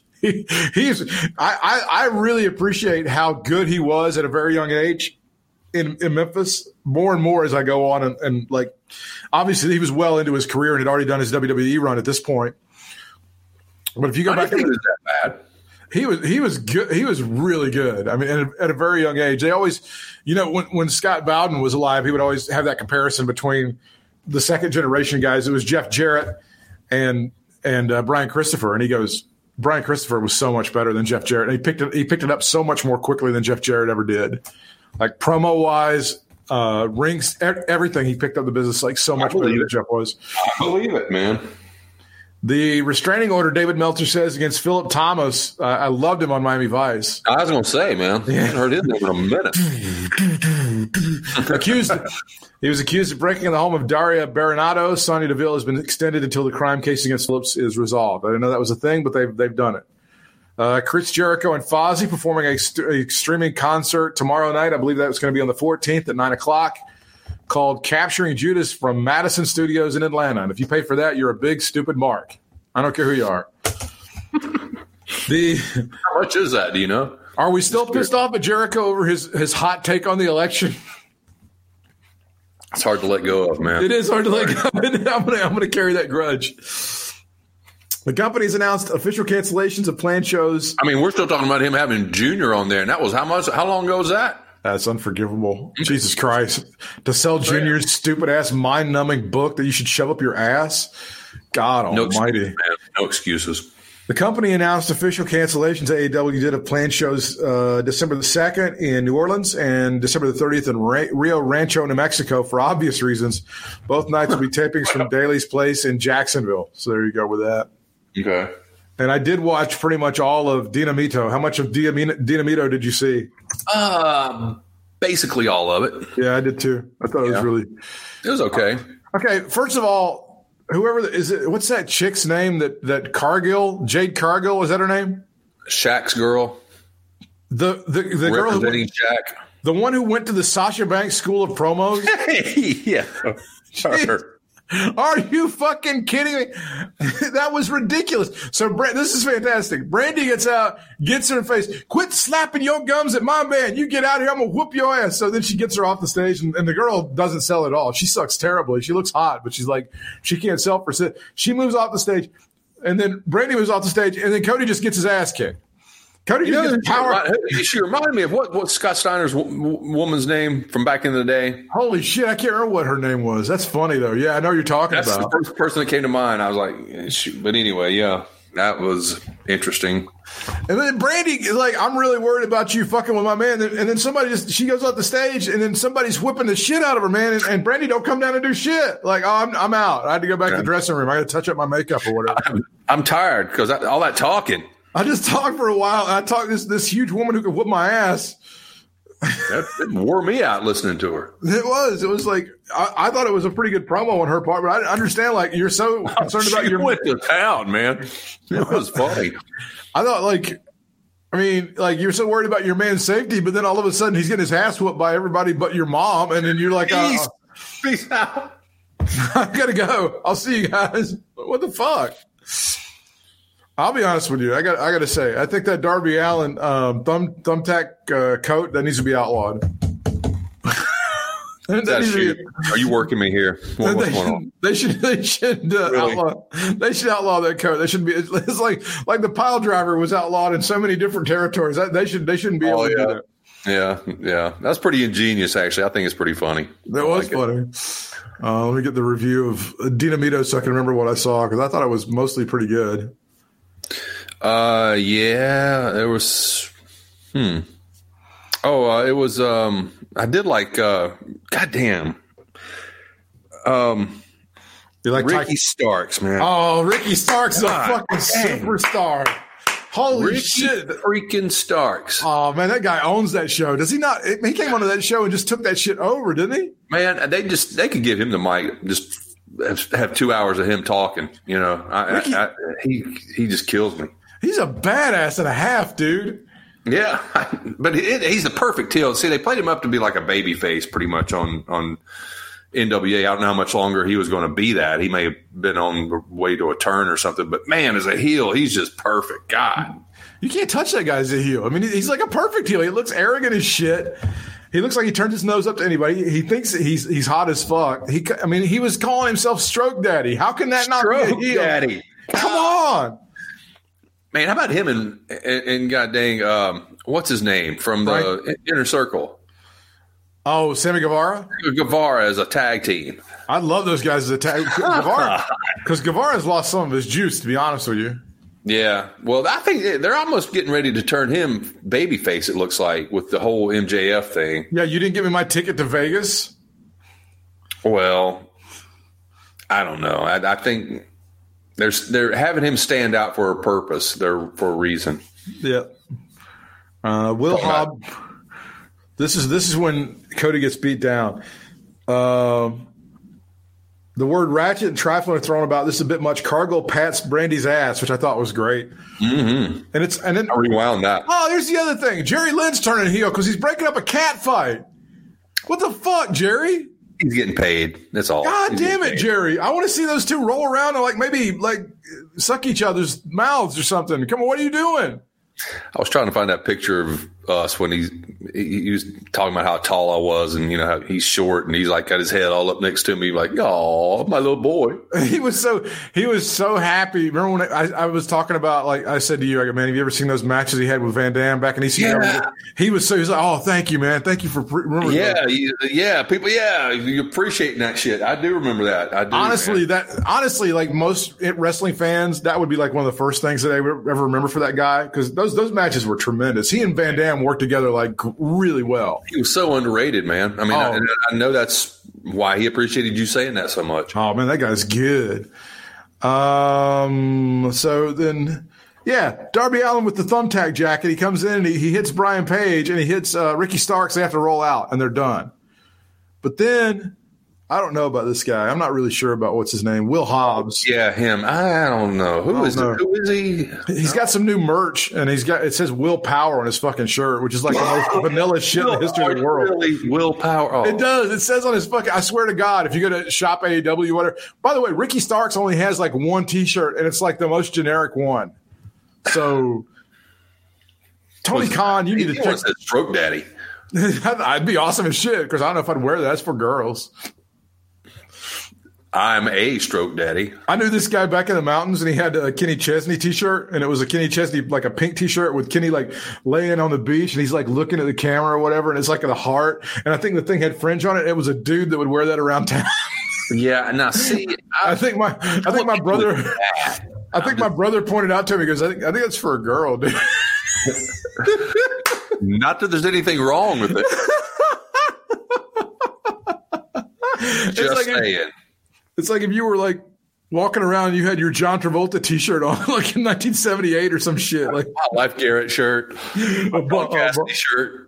I really appreciate how good he was at a very young age in Memphis, more and more as I go on, and like, obviously he was well into his career and had already done his WWE run at this point. But if you go back, it was that bad. He was good. He was really good. I mean, at a very young age, they always, when Scott Bowden was alive, he would always have that comparison between the second generation guys. It was Jeff Jarrett and Brian Christopher, and he goes, Brian Christopher was so much better than Jeff Jarrett. And he picked it up so much more quickly than Jeff Jarrett ever did. Like promo wise, rings, everything. He picked up the business like so much better than Jeff was. I believe it, man. The restraining order, David Meltzer says, against Philip Thomas. I loved him on Miami Vice. I was going to say, man, I haven't heard his name in a minute. He was accused of breaking in the home of Daria Baronato. Sonya Deville has been extended until the crime case against Phillips is resolved. I didn't know that was a thing, but they've done it. Chris Jericho and Fozzy performing a streaming concert tomorrow night. I believe that was going to be on the 14th at 9:00. Called Capturing Judas from Madison Studios in Atlanta. And if you pay for that, you're a big, stupid mark. I don't care who you are. How much is that? Do you know? Are we still pissed off at Jericho over his hot take on the election? It's hard to let go of, man. It is hard to let go of. I'm going to carry that grudge. The company's announced official cancellations of planned shows. I mean, we're still talking about him having Junior on there, and that was how long ago was that? That's unforgivable. Jesus Christ. To sell Junior's stupid-ass, mind-numbing book that you should shove up your ass? God almighty. Man. No excuses. The company announced official cancellations. AEW did of planned shows December the 2nd in New Orleans and December the 30th in Rio Rancho, New Mexico, for obvious reasons. Both nights will be tapings from Daly's Place in Jacksonville. So there you go with that. Okay. And I did watch pretty much all of Dinamito. How much of Dinamito did you see? Basically all of it. Yeah, I did too. I thought it was okay. Okay, first of all, what's that chick's name that Cargill, Jade Cargill, is that her name? Shaq's girl. The girl representing Shaq. The one who went to the Sasha Banks School of Promos? Yeah. Are you fucking kidding me? That was ridiculous. So this is fantastic. Brandy gets out, gets her in the face. Quit slapping your gums at my man. You get out here, I'm going to whoop your ass. So then she gets her off the stage, and the girl doesn't sell at all. She sucks terribly. She looks hot, but she's like, she can't sell for sit. She moves off the stage, and then Brandy moves off the stage, and then Cody just gets his ass kicked. Cody just gets power. She reminded me of what Scott Steiner's woman's name from back in the day. Holy shit, I can't remember what her name was. That's funny, though. Yeah, I know you're talking about. That's the first person that came to mind. I was like, shoot. But anyway, yeah, that was interesting. And then Brandy is like, I'm really worried about you fucking with my man. And then she goes off the stage, and then somebody's whipping the shit out of her, man. And Brandy don't come down and do shit. Like, oh, I'm out. I had to go back to the dressing room. I got to touch up my makeup or whatever. I'm tired because all that talking. I just talked for a while. I talked this huge woman who could whip my ass. It wore me out listening to her. It was like I thought it was a pretty good promo on her part, but I didn't understand. Like, you're so concerned about your went to town, man. It was funny. I thought you're so worried about your man's safety, but then all of a sudden he's getting his ass whooped by everybody but your mom, and then you're like, peace out. I gotta go. I'll see you guys. What the fuck? I'll be honest with you. I got to say, I think that Darby Allin thumbtack coat that needs to be outlawed. Are you working me here? What's going on? They should outlaw. They should outlaw that coat. They should be. It's like the pile driver was outlawed in so many different territories. They shouldn't be able to do that. Yeah. That's pretty ingenious, actually. I think it's pretty funny. That was funny. Let me get the review of Dinamito so I can remember what I saw, because I thought it was mostly pretty good. There was. It was. I did like. Goddamn. You like Ricky Starks, man? Oh, Ricky Starks is a fucking superstar. Holy shit. Freaking Starks. Oh, man, that guy owns that show. Does he not? He came onto that show and just took that shit over, didn't he? Man, they could give him the mic, just have 2 hours of him talking. You know, he just kills me. He's a badass and a half, dude. Yeah, but he's the perfect heel. See, they played him up to be like a baby face pretty much on NWA. I don't know how much longer he was going to be that. He may have been on the way to a turn or something. But, man, as a heel, he's just perfect. God. You can't touch that guy as a heel. I mean, he's like a perfect heel. He looks arrogant as shit. He looks like he turns his nose up to anybody. He thinks he's hot as fuck. He was calling himself Stroke Daddy. How can that not be a heel? Daddy. Come on. Man, how about him and god dang, what's his name from the Inner Circle? Oh, Sammy Guevara? Guevara as a tag team. I love those guys as a tag Guevara, because Guevara's lost some of his juice, to be honest with you. Yeah. Well, I think they're almost getting ready to turn him babyface, it looks like, with the whole MJF thing. Yeah, you didn't give me my ticket to Vegas? Well, I don't know. I think they're having him stand out for a purpose. They're for a reason. Yeah. Will Hobbs. This is when Cody gets beat down. The word ratchet and trifling are thrown about. This is a bit much. Cargill pats Brandy's ass, which I thought was great. Mm-hmm. And then I rewound that. Oh, here's the other thing. Jerry Lynn's turning heel because he's breaking up a cat fight. What the fuck, Jerry? He's getting paid. That's all. God damn it, Jerry. I want to see those two roll around and maybe suck each other's mouths or something. Come on, what are you doing? I was trying to find that picture of us when he was talking about how tall I was, and how he's short, and he's got his head all up next to me, like, "Oh, my little boy." He was so happy. Remember when I was talking about, I said to you, man, have you ever seen those matches he had with Van Damme back in ECW? Yeah. He was like, "Oh, thank you, man. Thank you for remembering." Yeah, people, you appreciating that shit. I do remember that. I do. Honestly, like most wrestling fans, that would be like one of the first things that they would ever remember for that guy, because those matches were tremendous. He and Van Damme worked together really well. He was so underrated, man. I mean, I know that's why he appreciated you saying that so much. Oh man, that guy's good. So then, Darby Allin with the thumbtack jacket. He comes in and he hits Brian Page and he hits Ricky Starks. They have to roll out and they're done. But then, I don't know about this guy. I'm not really sure about what's his name. Will Hobbs. Yeah, him. I don't know. Who is he? He's got some new merch, and it says Willpower on his fucking shirt, which is like the most vanilla shit in the history of the world. Really, Willpower. Oh. It does. It says on his fucking. I swear to God, if you go to Shop AEW, whatever. By the way, Ricky Starks only has one T-shirt, and it's like the most generic one. So, Tony Khan, you need to check. Stroke Daddy. I'd be awesome as shit, because I don't know if I'd wear that. That's for girls. I'm a Stroke Daddy. I knew this guy back in the mountains, and he had a Kenny Chesney T-shirt, and it was a Kenny Chesney, a pink T-shirt with Kenny laying on the beach, and he's looking at the camera or whatever, and it's like a heart, and I think the thing had fringe on it. It was a dude that would wear that around town. Yeah, now see, I think my brother, my brother pointed out to me, because I think it's for a girl, dude. Not that there's anything wrong with it. Just saying. It's like if you were walking around and you had your John Travolta T-shirt on, in 1978 or some shit. My Life Garrett shirt, a Cassidy shirt.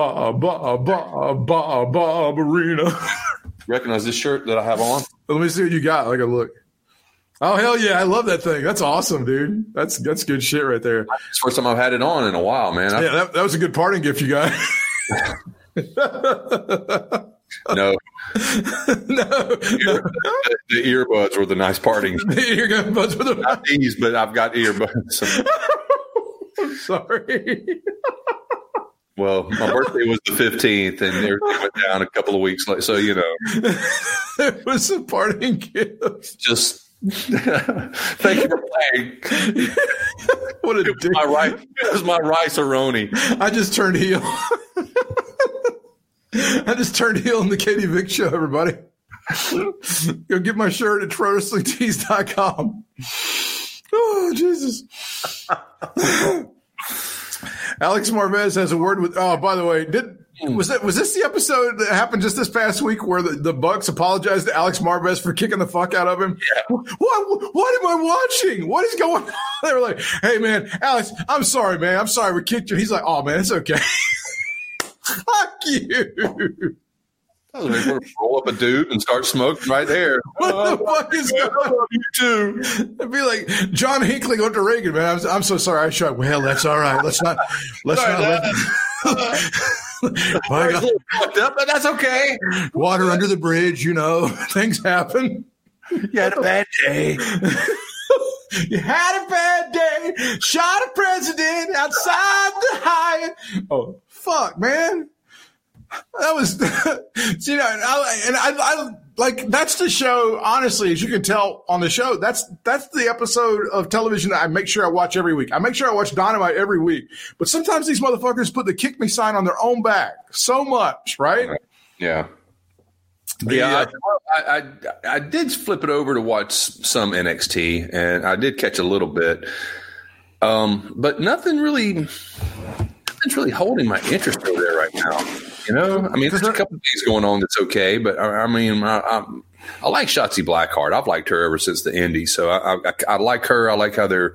Arena. Recognize this shirt that I have on? Let me see what you got. Look. Oh, hell yeah. I love that thing. That's awesome, dude. That's good shit right there. It's the first time I've had it on in a while, man. That was a good parting gift you got. No, The earbuds were the nice parting. The earbuds were not these, but I've got earbuds. I'm sorry. Well, my birthday was the 15th, and everything went down a couple of weeks later. So, it was a parting gift. Just thank you for playing. What a dick. It was my rice-a-roni. I just turned heel. I just turned heel on the Katie Vick show, everybody. Go get my shirt at TroWrestlingTees.com. Oh, Jesus. Alex Marvez has a word with. Oh, by the way, was this the episode that happened just this past week where the Bucks apologized to Alex Marvez for kicking the fuck out of him? Yeah. What am I watching? What is going on? They were like, "Hey, man, Alex, I'm sorry, man. I'm sorry we kicked you." He's like, "Oh, man, it's okay." Fuck you. Roll up a dude and start smoking right there. What the fuck is going on? You too. It'd be like John Hinckley going to Reagan, man. I'm so sorry I shot. Well, that's all right. Let's not. I got fucked up, but that's okay. Water under the bridge, things happen. You had a bad day. You had a bad day. Shot a president outside the Hyatt. Oh, fuck, man. That was, I like, that's the show, honestly, as you can tell on the show, that's the episode of television that I make sure I watch every week. I make sure I watch Dynamite every week. But sometimes these motherfuckers put the kick me sign on their own back so much, right? Yeah. I did flip it over to watch some NXT, and I did catch a little bit. But nothing's really holding my interest over there right now. I mean, there's a couple of things going on that's okay, but I mean, I like Shotzi Blackheart. I've liked her ever since the Indies, so I like her. I like how they're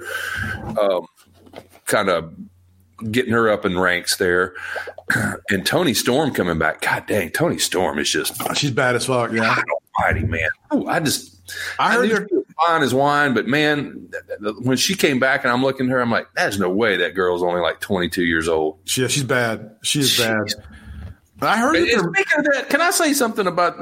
kind of getting her up in ranks there. And Toni Storm coming back. God dang, Toni Storm is just she's bad as fuck. Yeah, God almighty, man. Ooh, I heard her fine as wine, but man, when she came back and I'm looking at her, I'm like, there's no way that girl's only like 22 years old. Yeah, she's bad. She is bad. I heard Speaking of that, can I say something about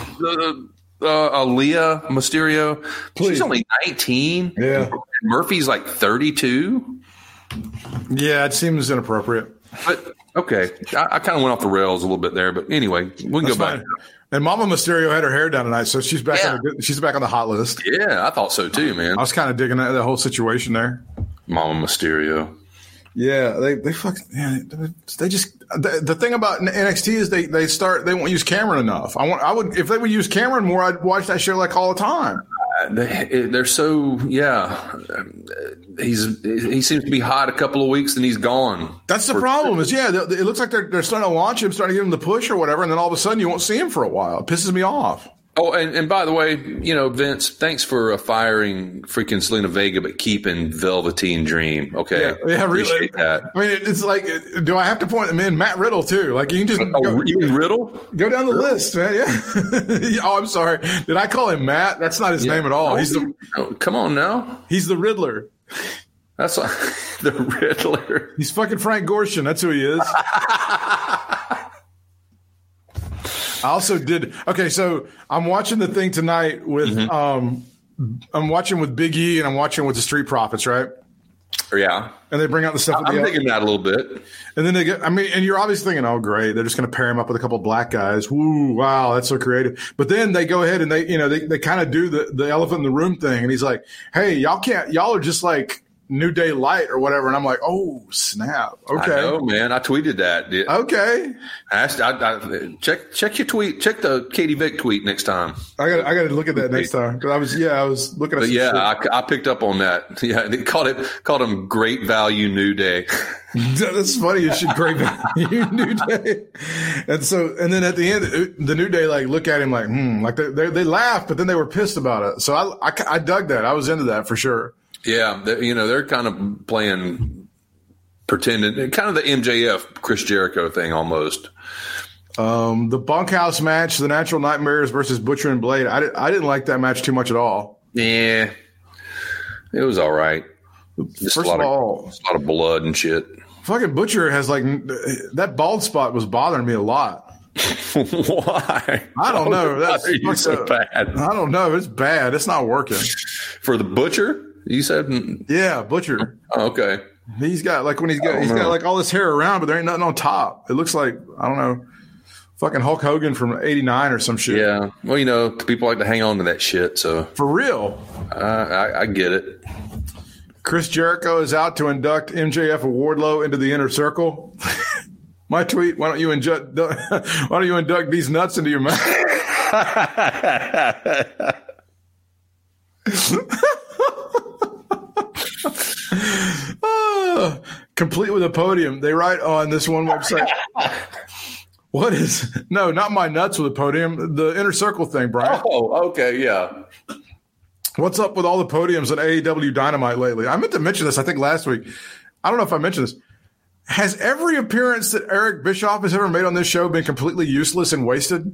Aaliyah Mysterio? Please. She's only 19. Yeah. Murphy's like 32. Yeah, it seems inappropriate. But okay, I kind of went off the rails a little bit there, but anyway, we can go back. And Mama Mysterio had her hair down tonight, so she's back. She's back on the hot list. Yeah, I thought so too, man. I was kind of digging that whole situation there. Mama Mysterio. Yeah, they fucking. Yeah, they just. The thing about NXT is they won't use Cameron enough. I would if they would use Cameron more, I'd watch that show like all the time. They're so he seems to be hot a couple of weeks and he's gone. That's the problem. Is it looks like they're starting to launch him, starting to give him the push or whatever, and then all of a sudden you won't see him for a while. It pisses me off. Oh, and by the way, Vince, thanks for firing freaking Selena Vega, but keeping Velveteen Dream. Okay, yeah, really. Appreciate that. I mean, it's like, do I have to point them in? Matt Riddle too. Like you can just you mean Riddle? Go down the list, man. Yeah. Oh, I'm sorry. Did I call him Matt? That's not his name at all. Come on now. He's the Riddler. That's the Riddler. He's fucking Frank Gorshin. That's who he is. I also did. Okay, so I'm watching the thing tonight with I'm watching with Big E and I'm watching with the Street Profits, right? Yeah. And they bring out the stuff. I'm thinking that a little bit. And then they get. I mean, and you're obviously thinking, oh, great, they're just going to pair him up with a couple of black guys. Woo, wow, that's so creative. But then they go ahead and they kind of do the elephant in the room thing, and he's like, hey, y'all are just like New Day Light or whatever, and I'm like, oh snap! Okay, I know, man. I tweeted that. Okay, check your tweet. Check the Katie Vick tweet next time. I got to look at that next time because I was looking at. But I picked up on that. Yeah, they called him Great Value New Day. That's funny. You should Great Value New Day. And then at the end, the New Day look at him like they laughed, but then they were pissed about it. So I dug that. I was into that for sure. Yeah, they're kind of pretending, kind of the MJF Chris Jericho thing almost. The bunkhouse match, the Natural Nightmares versus Butcher and Blade. I didn't like that match too much at all. Yeah, it was all right. Just a lot of blood and shit. Fucking Butcher has that bald spot was bothering me a lot. Why? I don't know. Why are you so bad? I don't know. It's bad. It's not working. For the butcher, you said? Yeah, butcher. Oh, okay. He's got like when he's got like all this hair around, but there ain't nothing on top. It looks like, I don't know, fucking Hulk Hogan from '89 or some shit. Yeah. Well, people like to hang on to that shit. So For real. I get it. Chris Jericho is out to induct MJF and Wardlow into the inner circle. My tweet: why don't you induct these nuts into your mouth? Complete with a podium. They write on this one website. What is not my nuts with a podium? The inner circle thing, Brian. Oh, okay, yeah. What's up with all the podiums on AEW Dynamite lately? I meant to mention this, I think, last week. I don't know if I mentioned this. Has every appearance that Eric Bischoff has ever made on this show been completely useless and wasted?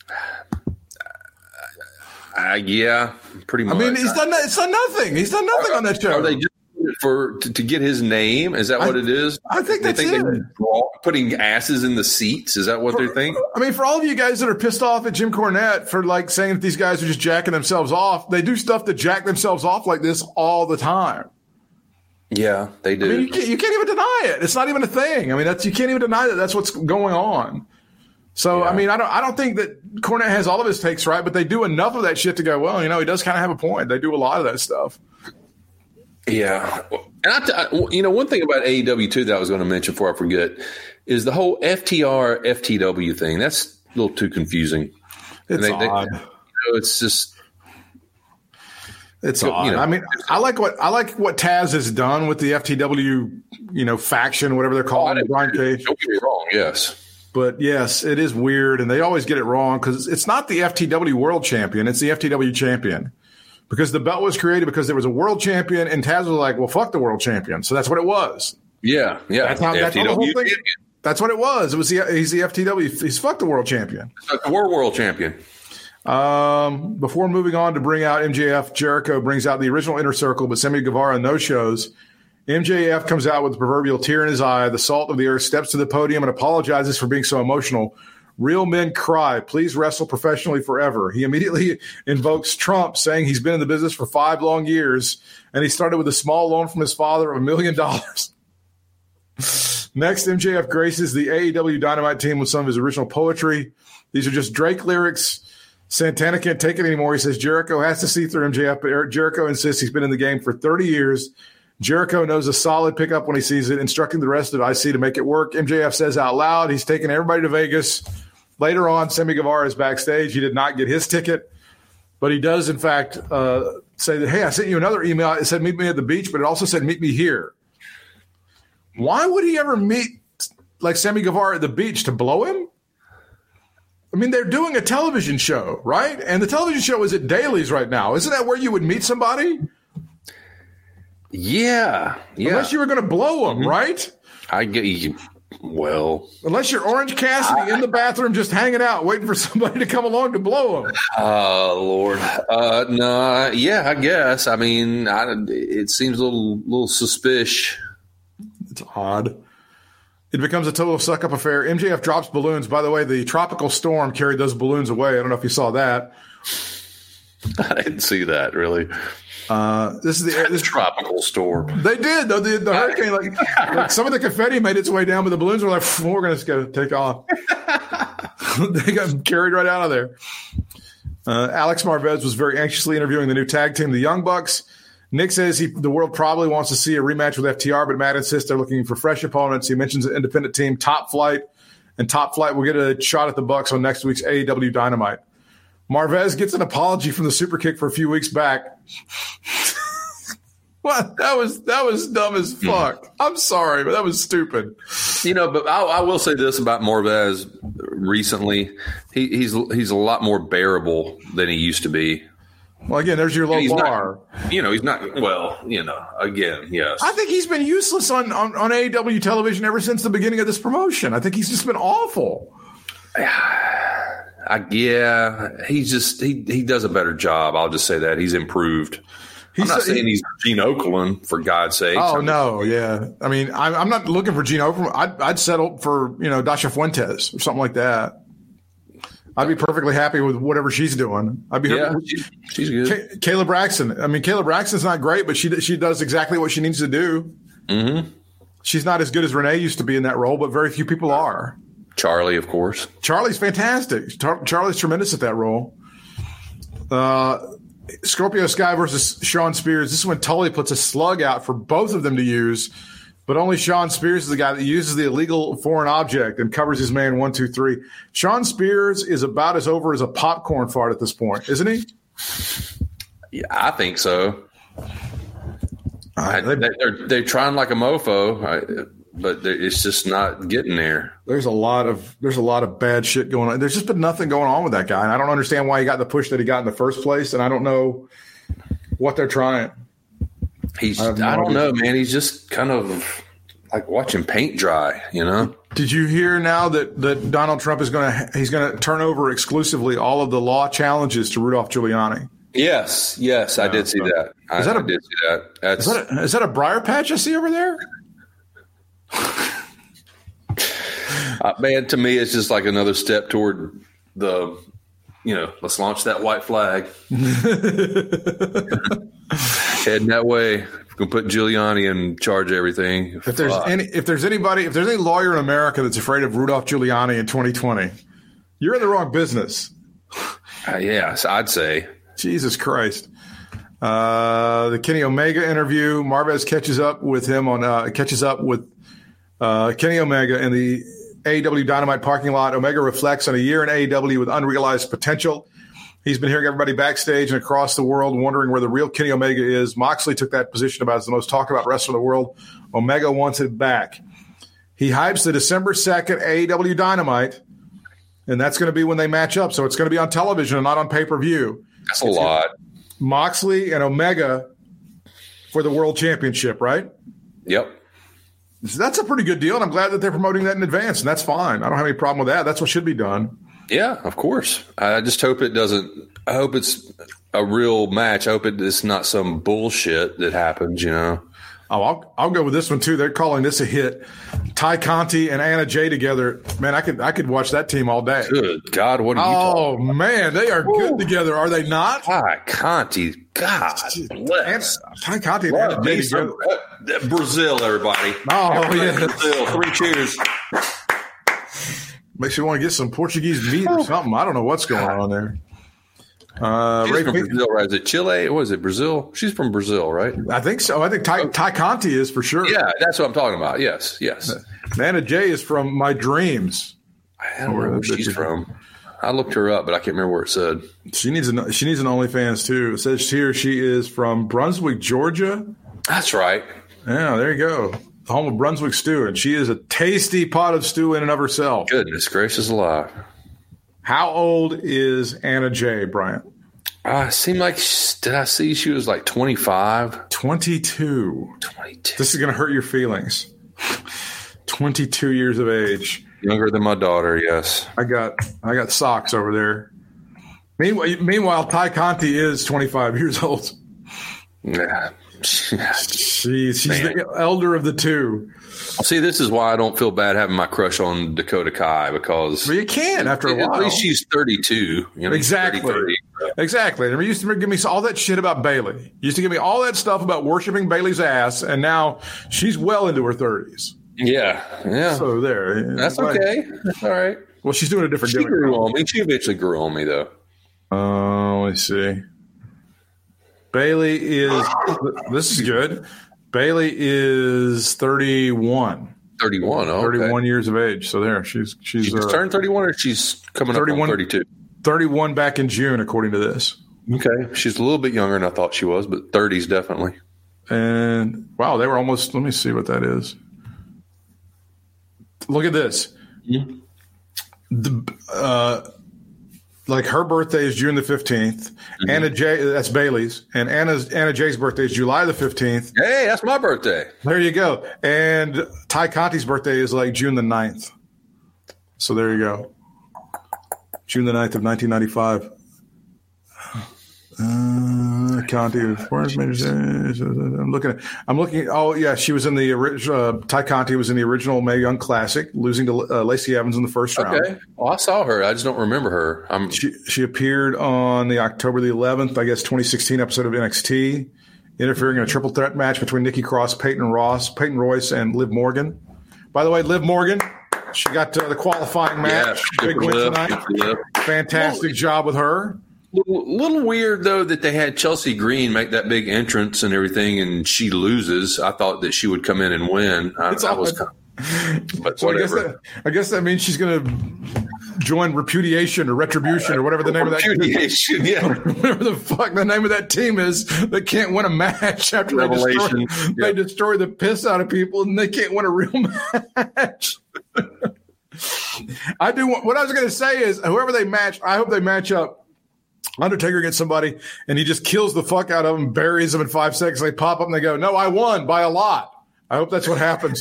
Yeah, pretty much. I mean, he's done nothing. He's done nothing on that show. Are they just to get his name? Is that what it is? I think that's it. Putting asses in the seats? Is that what they think? I mean, for all of you guys that are pissed off at Jim Cornette for like saying that these guys are just jacking themselves off, they do stuff to jack themselves off like this all the time. Yeah, they do. I mean, you can't even deny it. It's not even a thing. I mean, you can't even deny that that's what's going on. So, yeah. I mean, I don't think that Cornette has all of his takes right, but they do enough of that shit to go, well, he does kind of have a point. They do a lot of that stuff. Yeah. And one thing about AEW, too, that I was going to mention before I forget is the whole FTR, FTW thing. That's a little too confusing. It's odd. It's just. It's odd. I mean, I like what Taz has done with the FTW, faction, whatever they're calling it. Brian Cage. Don't get me wrong, yes. But yes, it is weird, and they always get it wrong because it's not the FTW World Champion; it's the FTW Champion. Because the belt was created because there was a World Champion, and Taz was like, "Well, fuck the World Champion," so that's what it was. Yeah. That's how the whole thing. That's what it was. It was he's the FTW. He's fuck the World Champion. We're World Champion. Before moving on to bring out MJF, Jericho brings out the original Inner Circle, but Sammy Guevara no shows. MJF comes out with the proverbial tear in his eye. The salt of the earth steps to the podium and apologizes for being so emotional. Real men cry. Please wrestle professionally forever. He immediately invokes Trump, saying he's been in the business for 5 long years, and he started with a small loan from his father of $1 million. Next, MJF graces the AEW Dynamite team with some of his original poetry. These are just Drake lyrics. Santana can't take it anymore. He says Jericho has to see through MJF, but Jericho insists he's been in the game for 30 years. Jericho knows a solid pickup when he sees it, instructing the rest of IC to make it work. MJF says out loud he's taking everybody to Vegas. Later on, Sammy Guevara is backstage. He did not get his ticket, but he does, in fact, say that, hey, I sent you another email. It said meet me at the beach, but it also said meet me here. Why would he ever meet like Sammy Guevara at the beach? To blow him? I mean, they're doing a television show, right? And the television show is at Dailies right now. Isn't that where you would meet somebody? Yeah. Unless you were going to blow them, right? I get you. Well, unless you're Orange Cassidy in the bathroom just hanging out, waiting for somebody to come along to blow them. Oh, Lord. No, yeah, I guess. I mean, it seems a little suspicious. It's odd. It becomes a total suck-up affair. MJF drops balloons. By the way, the tropical storm carried those balloons away. I don't know if you saw that. I didn't see that, really. This is the tropical storm. They did, though. The hurricane, like some of the confetti made its way down, but the balloons were like, we're going to go take off. They got carried right out of there. Alex Marvez was very anxiously interviewing the new tag team, the Young Bucks. Nick says the world probably wants to see a rematch with FTR, but Matt insists they're looking for fresh opponents. He mentions an independent team, Top Flight, and Top Flight will get a shot at the Bucks on next week's AEW Dynamite. Marvez gets an apology from the Super Kick for a few weeks back. What? That was dumb as fuck. I'm sorry, but that was stupid. But I will say this about Marvez recently. He's a lot more bearable than he used to be. Well, again, there's your low bar. He's not, well, again, yes. I think he's been useless on AEW television ever since the beginning of this promotion. I think he's just been awful. Yeah, he does a better job. I'll just say that. He's improved. I'm not saying he's Gene Okerlund, for God's sake. Oh, no, yeah. I mean, I'm not looking for Gene Okerlund. I'd settle for, Dasha Fuentes or something like that. I'd be perfectly happy with whatever she's doing. I'd be she's good. Kayla Braxton. I mean, Kayla Braxton's not great, but she does exactly what she needs to do. Mm-hmm. She's not as good as Renee used to be in that role, but very few people are. Charlie, of course. Charlie's fantastic. Charlie's tremendous at that role. Scorpio Sky versus Sean Spears. This is when Tully puts a slug out for both of them to use, but only Sean Spears is the guy that uses the illegal foreign object and covers his man 1, 2, 3. Sean Spears is about as over as a popcorn fart at this point, isn't he? Yeah, I think so. They're trying like a mofo, but it's just not getting there. There's a lot of bad shit going on. There's just been nothing going on with that guy, and I don't understand why he got the push that he got in the first place, and I don't know what they're trying. I don't know, man. He's just kind of like watching paint dry, you know? Did you hear now that Donald Trump is going to turn over exclusively all of the law challenges to Rudolph Giuliani? Yes, I did see that. I did see that. Is that a briar patch I see over there? Man, to me, it's just like another step toward the, let's launch that white flag. Heading that way. We're going to put Giuliani in charge of everything. If there's any lawyer in America that's afraid of Rudolph Giuliani in 2020, you're in the wrong business. Yes, I'd say. Jesus Christ. The Kenny Omega interview. Marvez catches up with Kenny Omega in the AEW Dynamite parking lot. Omega reflects on a year in AEW with unrealized potential. He's been hearing everybody backstage and across the world wondering where the real Kenny Omega is. Moxley took that position about as the most talked about wrestler in the world. Omega wants it back. He hypes the December 2nd AEW Dynamite, and that's going to be when they match up. So it's going to be on television and not on pay-per-view. That's a lot. Moxley and Omega for the World Championship, right? Yep. So that's a pretty good deal, and I'm glad that they're promoting that in advance, and that's fine. I don't have any problem with that. That's what should be done. Yeah, of course. I just hope it doesn't – I hope it's a real match. I hope it's not some bullshit that happens, Oh, I'll go with this one, too. They're calling this a hit. Ty Conti and Anna Jay together. Man, I could watch that team all day. Good God, what are you talking about? Man, they are good together, are they not? Ty Conti, God bless. Ty Conti and Anna Jay together. Brazil, everybody. Oh, yeah. Brazil, 3 cheers. Makes you want to get some Portuguese meat or something. I don't know what's going on there. She's from Brazil, right? Is it Chile? What is it, Brazil? She's from Brazil, right? I think so. I think Ty Conti is for sure. Yeah, that's what I'm talking about. Yes. Anna Jay is from my dreams. I don't know where she's from. I looked her up, but I can't remember where it said. She needs an OnlyFans too. It says here she is from Brunswick, Georgia. That's right. Yeah, there you go. The home of Brunswick stew, and she is a tasty pot of stew in and of herself. Goodness gracious alive. How old is Anna Jay, Bryant? Seemed like, did I see she was like 25? 22. This is going to hurt your feelings. 22 years of age. Younger than my daughter, yes. I got socks over there. Meanwhile, Ty Conti is 25 years old. Yeah. She's the elder of the two. See, this is why I don't feel bad having my crush on Dakota Kai, because you can after a while. At least she's 32. Exactly. 30. Exactly. I mean, you used to give me all that shit about Bayley. You used to give me all that stuff about worshiping Bayley's ass, and now she's well into her 30s. Yeah. So there. That's okay. That's all right. Well, she's doing a different. She grew on me. She eventually grew on me, though. Let me see. Bayley is. This is good. Bayley is 31. 31. Oh, 31 years of age. So there, she's turned 31, or she's coming 31, up on 32. 31 back in June, according to this. Okay, she's a little bit younger than I thought she was, but 30s definitely. And wow, they were almost. Let me see what that is. Look at this. Mm-hmm. Like her birthday is June the 15th. Mm-hmm. Anna Jay, that's Bayley's, and Anna Jay's birthday is July the 15th. Hey, that's my birthday. There you go. And Ty Conti's birthday is like June the 9th. So there you go. June the 9th of 1995. Conti. I'm looking. Oh yeah, she was in the original. Ty Conti was in the original Mae Young Classic, losing to Lacey Evans in the first round. Okay, well, I saw her. I just don't remember her. She appeared on the October the 11th, I guess, 2016 episode of NXT, interfering in a triple threat match between Nikki Cross, Peyton Royce, and Liv Morgan. By the way, Liv Morgan, she got the qualifying match. Yeah, big win tonight. Fantastic job with her. Little weird, though, that they had Chelsea Green make that big entrance and everything, and she loses. I thought that she would come in and win. But so whatever. I guess that means she's going to join Repudiation or Retribution or whatever the name of that Repudiation, yeah. Whatever the fuck the name of that team is that can't win a match after they destroy the piss out of people and they can't win a real match. What I was going to say is whoever they match, I hope they match up Undertaker against somebody, and he just kills the fuck out of them, buries them in 5 seconds. They pop up and they go, "No, I won by a lot." I hope that's what happens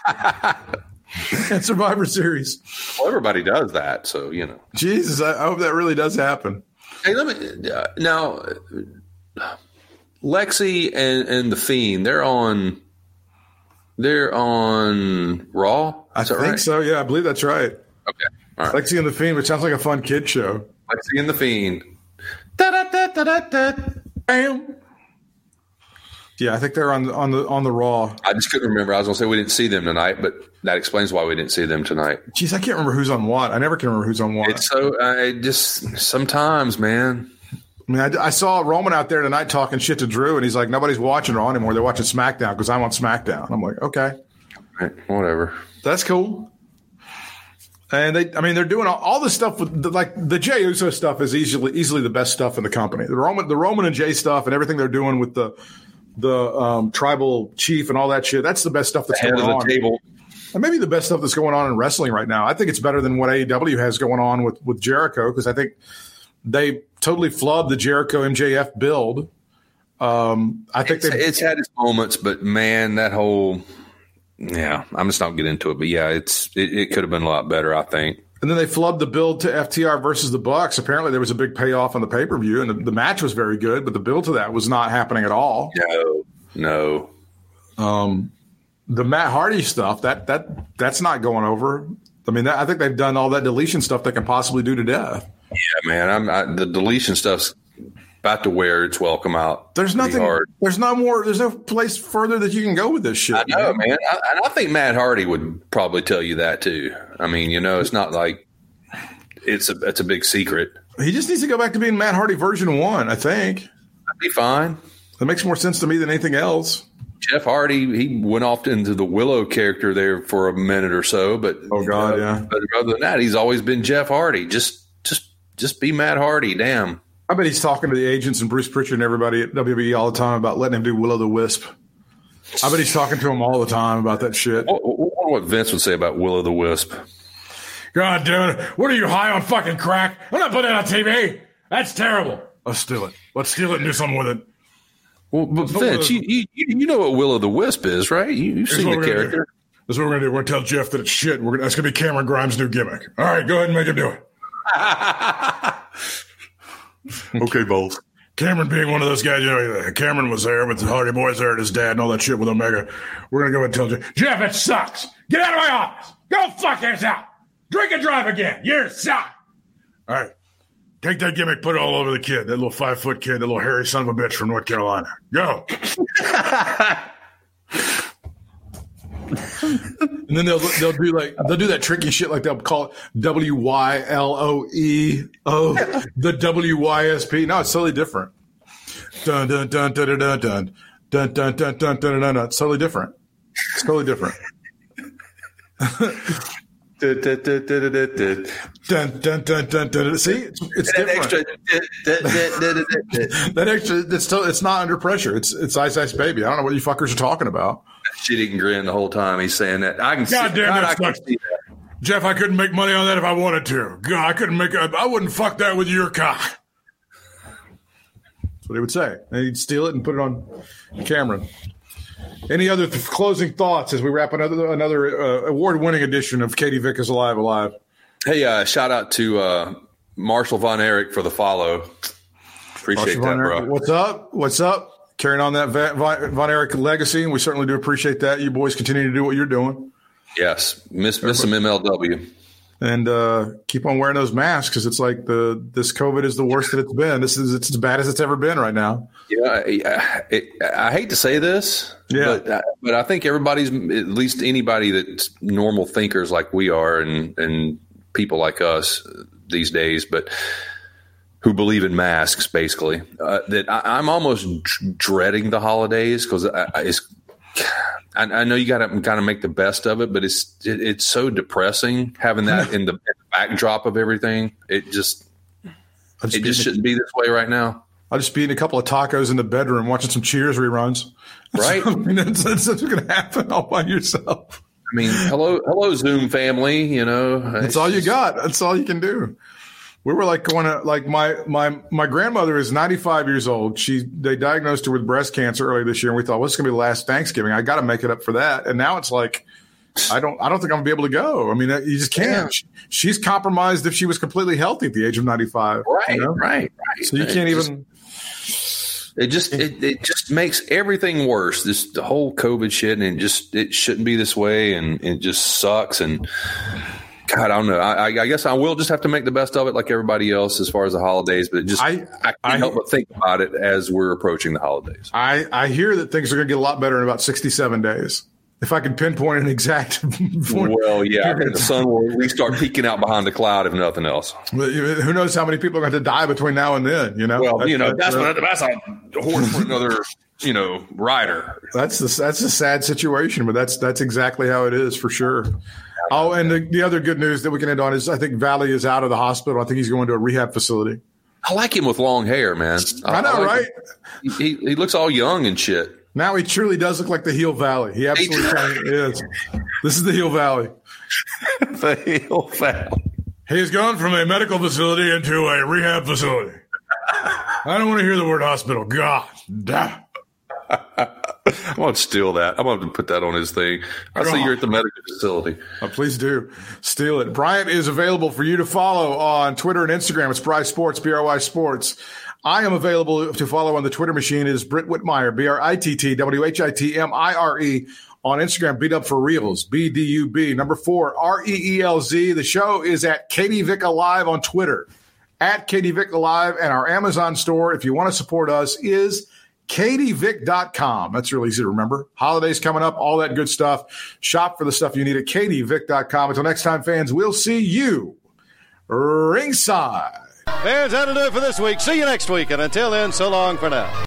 at Survivor Series. Well, everybody does that, so you know. Jesus, I hope that really does happen. Hey, let me now. Lexi and the Fiend, they're on Raw. I think so. Yeah, I believe that's right. Okay, all right. Lexi and the Fiend, which sounds like a fun kid show. Lexi and the Fiend. Bam. Yeah, I think they're on the Raw. I just couldn't remember. I was going to say we didn't see them tonight, but that explains why we didn't see them tonight. Jeez, I can't remember who's on what. I never can remember who's on what. It's so just sometimes, man. I mean, I saw Roman out there tonight talking shit to Drew, and he's like, "Nobody's watching Raw anymore. They're watching SmackDown because I'm on SmackDown." I'm like, "Okay, right, whatever. That's cool." And they're doing all this stuff with the Jey Uso stuff is easily the best stuff in the company. The Roman and Jey stuff and everything they're doing with the tribal chief and all that shit. That's the best stuff that's going on. Table. And maybe the best stuff that's going on in wrestling right now. I think it's better than what AEW has going on with Jericho because I think they totally flubbed the Jericho MJF build. I think it's had its moments, but man, that whole. Yeah, I'm just not going to get into it, but yeah, it could have been a lot better, I think. And then they flubbed the build to FTR versus the Bucks. Apparently, there was a big payoff on the pay-per-view, and the match was very good, but the build to that was not happening at all. No. The Matt Hardy stuff that's not going over. I mean, I think they've done all that deletion stuff they can possibly do to death. Yeah, man, the deletion stuff's about to wear its welcome out. There's nothing. Hard. There's no place further that you can go with this shit. I know, man. I think Matt Hardy would probably tell you that too. I mean, it's not like it's a big secret. He just needs to go back to being Matt Hardy version 1. I think that'd be fine. That makes more sense to me than anything else. Jeff Hardy, he went off into the Willow character there for a minute or so, but yeah. But other than that, he's always been Jeff Hardy. Just be Matt Hardy. Damn. I bet he's talking to the agents and Bruce Pritchard and everybody at WWE all the time about letting him do Will-O-the-Wisp. I bet he's talking to him all the time about that shit. What Vince would say about Will-O-the-Wisp. God damn it. What are you, high on fucking crack? I'm not putting that on TV. That's terrible. Let's steal it. Let's steal it and do something with it. Well, but Vince, you know what Will-O-the-Wisp is, right? You've seen the character. This is what we're going to do. We're going to tell Jeff that it's shit. That's going to be Cameron Grimes' new gimmick. All right, go ahead and make him do it. Okay, Bowles. Cameron being one of those guys, Cameron was there with the Hardy Boys there and his dad and all that shit with Omega. We're going to go and tell Jeff, it sucks. Get out of my office. Go fuck yourself. Drink and drive again. You're suck. All right. Take that gimmick, put it all over the kid, that little 5-foot kid, that little hairy son of a bitch from North Carolina. Go. And then they'll do that tricky shit like they'll call it WYLOEO, the WYSP. No, it's totally different. Dun dun dun dun dun dun dun dun dun dun dun dun dun. It's totally different. It's totally different. Dun, dun, dun, dun, dun. See, it's different. That extra, it's not under pressure. It's Ice Ice Baby. I don't know what you fuckers are talking about. Shit-eating grin the whole time. He's saying that. I can see that. Jeff, I couldn't make money on that if I wanted to. God, I wouldn't fuck that with your cock. That's what he would say. And he'd steal it and put it on Cameron. Any other closing thoughts as we wrap another award-winning edition of Katie Vick is Alive? Hey, shout out to Marshall Von Erich for the follow. Appreciate that, bro. What's up? Carrying on that Von Erich legacy, and we certainly do appreciate that. You boys continue to do what you're doing. Yes, miss some MLW. And keep on wearing those masks because it's like this COVID is the worst that it's been. It's as bad as it's ever been right now. Yeah, I hate to say this, but I think everybody's, at least anybody that's normal thinkers like we are and people like us these days, but who believe in masks, basically, that I'm almost dreading the holidays because I know you got to make the best of it, but it's so depressing having that in the backdrop of everything. It just shouldn't be this way right now. I'll just be eating a couple of tacos in the bedroom, watching some Cheers reruns. Right? I mean, that's going to happen all by yourself. I mean, hello, Zoom family. You know, that's all you got. That's all you can do. We were like going to, like my grandmother is 95 years old. They diagnosed her with breast cancer earlier this year, and we thought, what's going to be the last Thanksgiving? I got to make it up for that. And now it's like, I don't think I'm gonna be able to go. I mean, you just can't. Yeah. She's compromised if she was completely healthy at the age of 95. Right, you know? right. So you can't even. It just makes everything worse. The whole COVID shit, and it shouldn't be this way, and it just sucks. And God, I don't know. I guess I will just have to make the best of it, like everybody else, as far as the holidays. But I can't help but think about it as we're approaching the holidays. I hear that things are going to get a lot better in about 67 days. If I can pinpoint an exact point. Well, yeah, the sun will at least start peeking out behind the cloud, if nothing else. Who knows how many people are going to die between now and then? You know. Well, that's a horse for another, rider. That's a sad situation, but that's exactly how it is for sure. Oh, and the other good news that we can end on is I think Valley is out of the hospital. I think he's going to a rehab facility. I like him with long hair, man. I know, right? He looks all young and shit. Now he truly does look like the Heel Valley. He absolutely kind of is. This is the Heel Valley. The Heel Valley. He's gone from a medical facility into a rehab facility. I don't want to hear the word hospital. God damn. I'm going to steal that. I'm going to put that on his thing. I see you're at the medical facility. Oh, please do. Steal it. Bryant is available for you to follow on Twitter and Instagram. It's Bry Sports, BRY Sports. I am available to follow on the Twitter machine is Britt Whitmire, BRITTWHITMIRE. On Instagram, Beat Up for Reels, BDUB. Number 4, REELZ. The show is at Katie Vick Alive on Twitter, at Katie Vick Alive. And our Amazon store, if you want to support us, is katievick.com. That's really easy to remember. Holidays coming up, all that good stuff. Shop for the stuff you need at katievick.com. Until next time, fans, we'll see you ringside. Fans, that'll do it for this week. See you next week. And until then, so long for now.